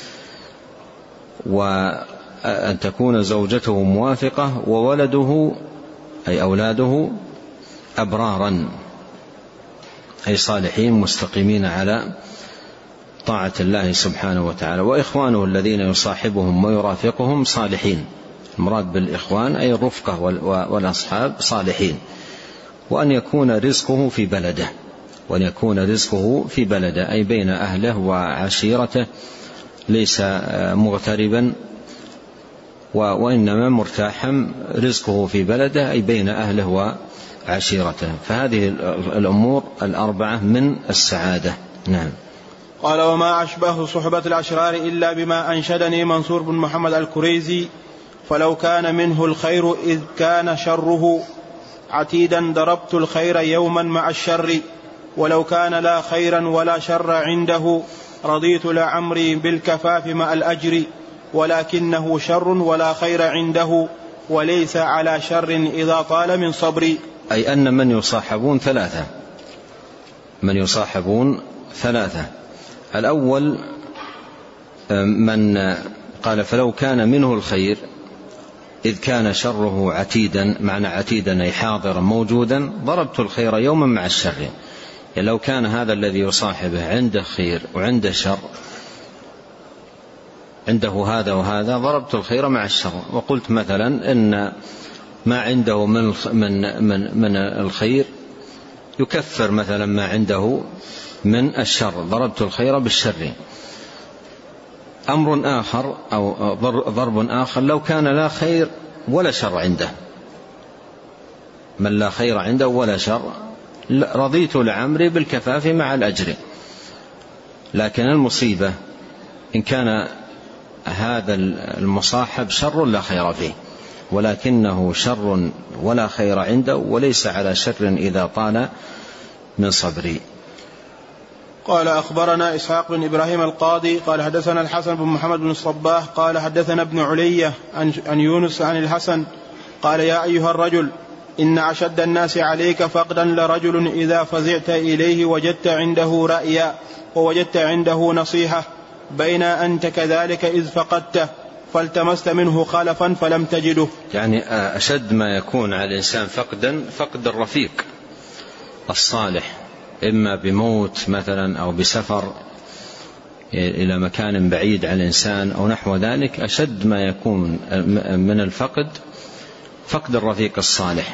وأن تكون زوجته موافقة وولده أي أولاده أبرارا أي صالحين مستقيمين على طاعة الله سبحانه وتعالى. وإخوانه الذين يصاحبهم ويرافقهم صالحين. المراد بالإخوان أي الرفقة والأصحاب صالحين. وأن يكون رزقه في بلده وأن يكون رزقه في بلده أي بين أهله وعشيرته، ليس مغتربا وإنما مرتاحا، رزقه في بلده أي بين أهله وعشيرته. فهذه الأمور الأربعة من السعادة. نعم. قال وما أشبه صحبة الأشرار إلا بما أنشدني منصور بن محمد الكريزي: فلو كان منه الخير إذ كان شره عتيدا ضربت الخير يوما مع الشر، ولو كان لا خيرا ولا شر عنده رضيت لعمري بالكفاف مع الأجر، ولكنه شر ولا خير عنده وليس على شر إذا طال من صبري. أي أن من يصاحبون ثلاثة من يصاحبون ثلاثة الأول من قال فلو كان منه الخير إذ كان شره عتيدا، معنى عتيدا أي حاضرا موجودا، ضربت الخير يوما مع الشر. يعني لو كان هذا الذي يصاحبه عنده خير وعنده شر عنده هذا وهذا ضربت الخير مع الشر، وقلت مثلا إن ما عنده من من من من الخير يكفر مثلا ما عنده من الشر، ضربت الخير بالشر. أمر آخر أو ضرب آخر لو كان لا خير ولا شر عنده، من لا خير عنده ولا شر، رضيت لعمري بالكفاف مع الأجر. لكن المصيبة إن كان هذا المصاحب شر لا خير فيه، ولكنه شر ولا خير عنده وليس على شر إذا طال من صبري. قال أخبرنا إسحاق بن إبراهيم القاضي قال حدثنا الحسن بن محمد بن الصباح قال حدثنا ابن علية عن يونس عن الحسن قال يا أيها الرجل إن أشد الناس عليك فقدا لرجل إذا فزعت إليه وجدت عنده رأيا ووجدت عنده نصيحة، بين أنت كذلك إذ فقدته فالتمست منه خلفا فلم تجده. يعني أشد ما يكون على الإنسان فقدا فقد الرفيق الصالح، إما بموت مثلا أو بسفر إلى مكان بعيد عن الإنسان أو نحو ذلك. أشد ما يكون من الفقد فقد الرفيق الصالح.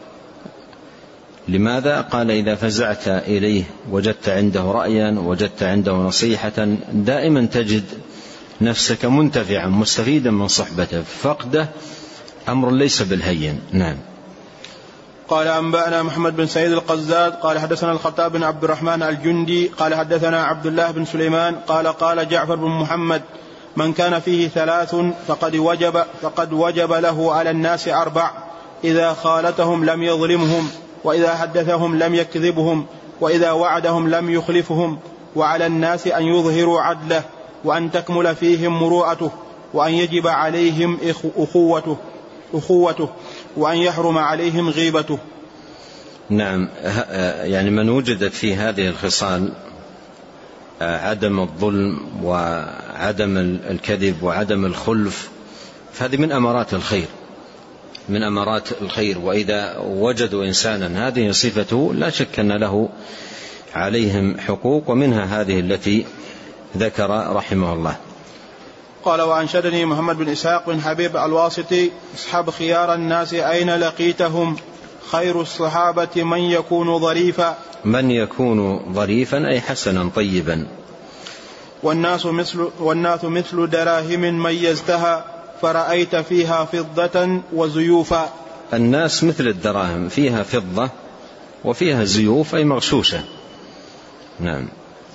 لماذا؟ قال إذا فزعت إليه وجدت عنده رأيا وجدت عنده نصيحة، دائما تجد نفسك منتفعا مستفيدا من صحبته، فقده أمر ليس بالهين. نعم. قال أنبأنا محمد بن سعيد القزاد قال حدثنا الخطاب بن عبد الرحمن الجندي قال حدثنا عبد الله بن سليمان قال قال جعفر بن محمد من كان فيه ثلاث فقد وجب, فقد وجب له على الناس أربع: إذا خالتهم لم يظلمهم، وإذا حدثهم لم يكذبهم، وإذا وعدهم لم يخلفهم، وعلى الناس أن يظهروا عدله، وأن تكمل فيهم مروءته، وأن يجب عليهم أخوته, أخوته وأن يحرم عليهم غيبته. نعم. يعني من وجدت في هذه الخصال عدم الظلم وعدم الكذب وعدم الخلف، فهذه من أمارات الخير، من أمارات الخير. وإذا وجدوا إنسانا هذه صفته لا شك أن له عليهم حقوق، ومنها هذه التي ذكر رحمه الله. قال وأنشدني محمد بن إسحاق بن حبيب الواسطي: اصحب خيار الناس أين لقيتهم، خير الصحابة من يكون ظريفا. من يكون ظريفا أي حسنا طيبا. والناس مثل, والناس مثل دراهم ميزتها فرأيت فيها فضة وزيوفا. الناس مثل الدراهم، فيها فضة وفيها زيوف أي مغشوشة. نعم.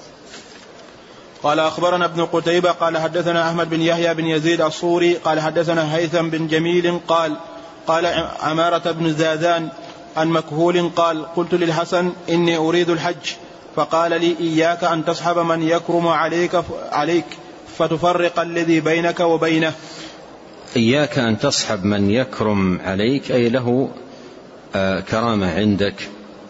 قال أخبرنا ابن قتيبة قال حدثنا أحمد بن يحيى بن يزيد الصوري قال حدثنا هيثم بن جميل قال قال عمارة بن زادان عن مكهول قال قلت للحسن إني أريد الحج، فقال لي: إياك أن تصحب من يكرم عليك, عليك فتفرق الذي بينك وبينه. إياك أن تصحب من يكرم عليك أي له آه كرامة عندك،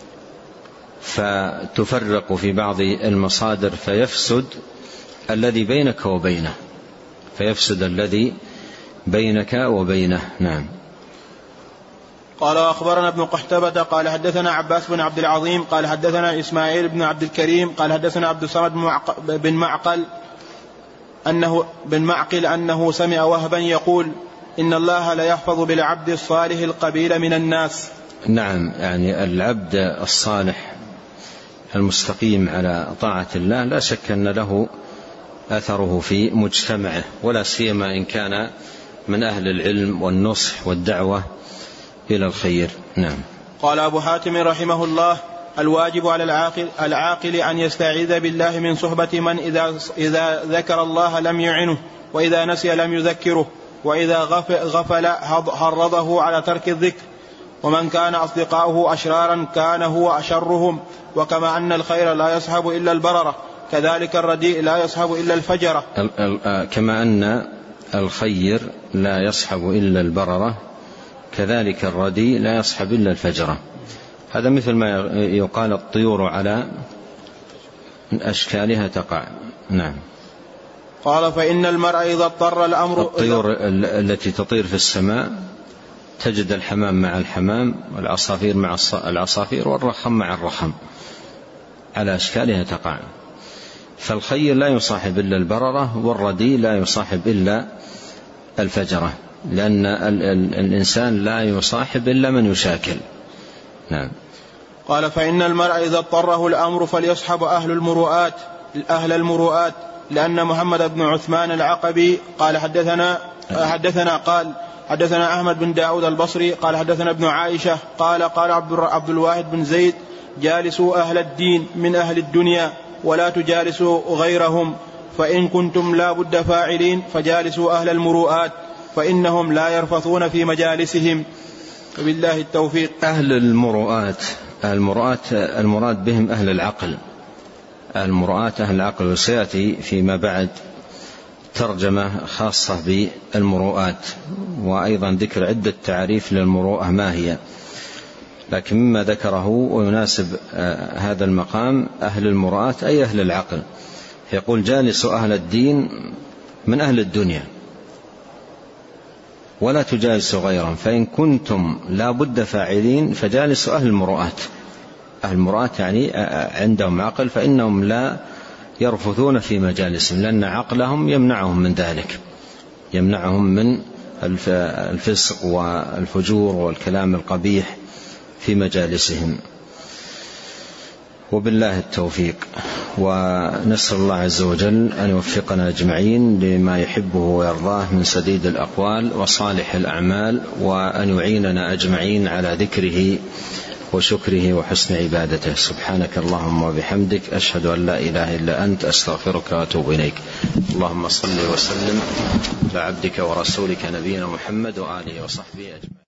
فتفرق في بعض المصادر فيفسد الذي بينك وبينه، فيفسد الذي بينك وبينه. نعم. قال أخبرنا ابن قحتبة قال حدثنا عباس بن عبد العظيم قال حدثنا إسماعيل بن عبد الكريم قال حدثنا عبد الصمد بن معقل أنه بن معقل أنه سمع وهبا يقول: إن الله لا يحفظ بالعبد الصالح القبيل من الناس. نعم. يعني العبد الصالح المستقيم على طاعة الله لا شك أن له أثره في مجتمعه، ولا سيما إن كان من أهل العلم والنصح والدعوة إلى الخير. نعم. قال أبو حاتم رحمه الله: الواجب على العاقل, العاقل أن يستعيذ بالله من صحبة من إذا, إذا ذكر الله لم يعنه، وإذا نسي لم يذكره، وإذا غفل حرضه على ترك الذكر. ومن كان أصدقاؤه أشرارا كان هو أشرهم. وكما أن الخير لا يصحب إلا البررة، كذلك الرديء لا يصحب إلا الفجرة. كما أن الخير لا يصحب إلا البررة كذلك الرديء لا يصحب إلا الفجرة. هذا مثل ما يقال: الطيور على أشكالها تقع. نعم. قال: فإن المرء إذا اضطر الأمر، الطيور التي تطير في السماء تجد الحمام مع الحمام والعصافير مع العصافير والرخم مع الرخم، على أشكالها تقع. فالخير لا يصاحب إلا البررة، والردي لا يصاحب إلا الفجرة، لأن الإنسان لا يصاحب إلا من يشاكل. نعم. قال فإن المرء إذا اضطره الأمر فليصحب أهل المروءات أهل المروءات لأن محمد بن عثمان العقبي قال حدثنا حدثنا قال حدثنا أحمد بن داود البصري قال حدثنا ابن عائشة قال قال عبد الواحد بن زيد جالسوا أهل الدين من أهل الدنيا ولا تجالسوا غيرهم، فإن كنتم لا بد فاعلين فجالسوا أهل المروءات فإنهم لا يرفثون في مجالسهم. وبالله التوفيق. أهل المروءات المروءات المراد بهم أهل العقل، المروءات أهل العقل، وسيأتي فيما بعد ترجمة خاصة بالمروءات، وأيضا ذكر عدة تعريف للمروءة ما هي، لكن مما ذكره ويناسب هذا المقام أهل المروءات أي أهل العقل. يقول جالسوا أهل الدين من أهل الدنيا ولا تجالسوا غيرهم، فإن كنتم لا بد فاعلين فجالسوا أهل المروءات. أهل المروءات يعني عندهم عقل، فإنهم لا يرفثون في مجالسهم، لأن عقلهم يمنعهم من ذلك، يمنعهم من الفسق والفجور والكلام القبيح في مجالسهم. وبالله التوفيق، ونسأل الله عز وجل أن يوفقنا أجمعين لما يحبه ويرضاه من سديد الأقوال وصالح الأعمال، وأن يعيننا أجمعين على ذكره وشكره وحسن عبادته. سبحانك اللهم وبحمدك، أشهد أن لا إله إلا أنت، أستغفرك وأتوب إليك. اللهم صل وسلم على عبدك ورسولك نبينا محمد وآله وصحبه أجمعين.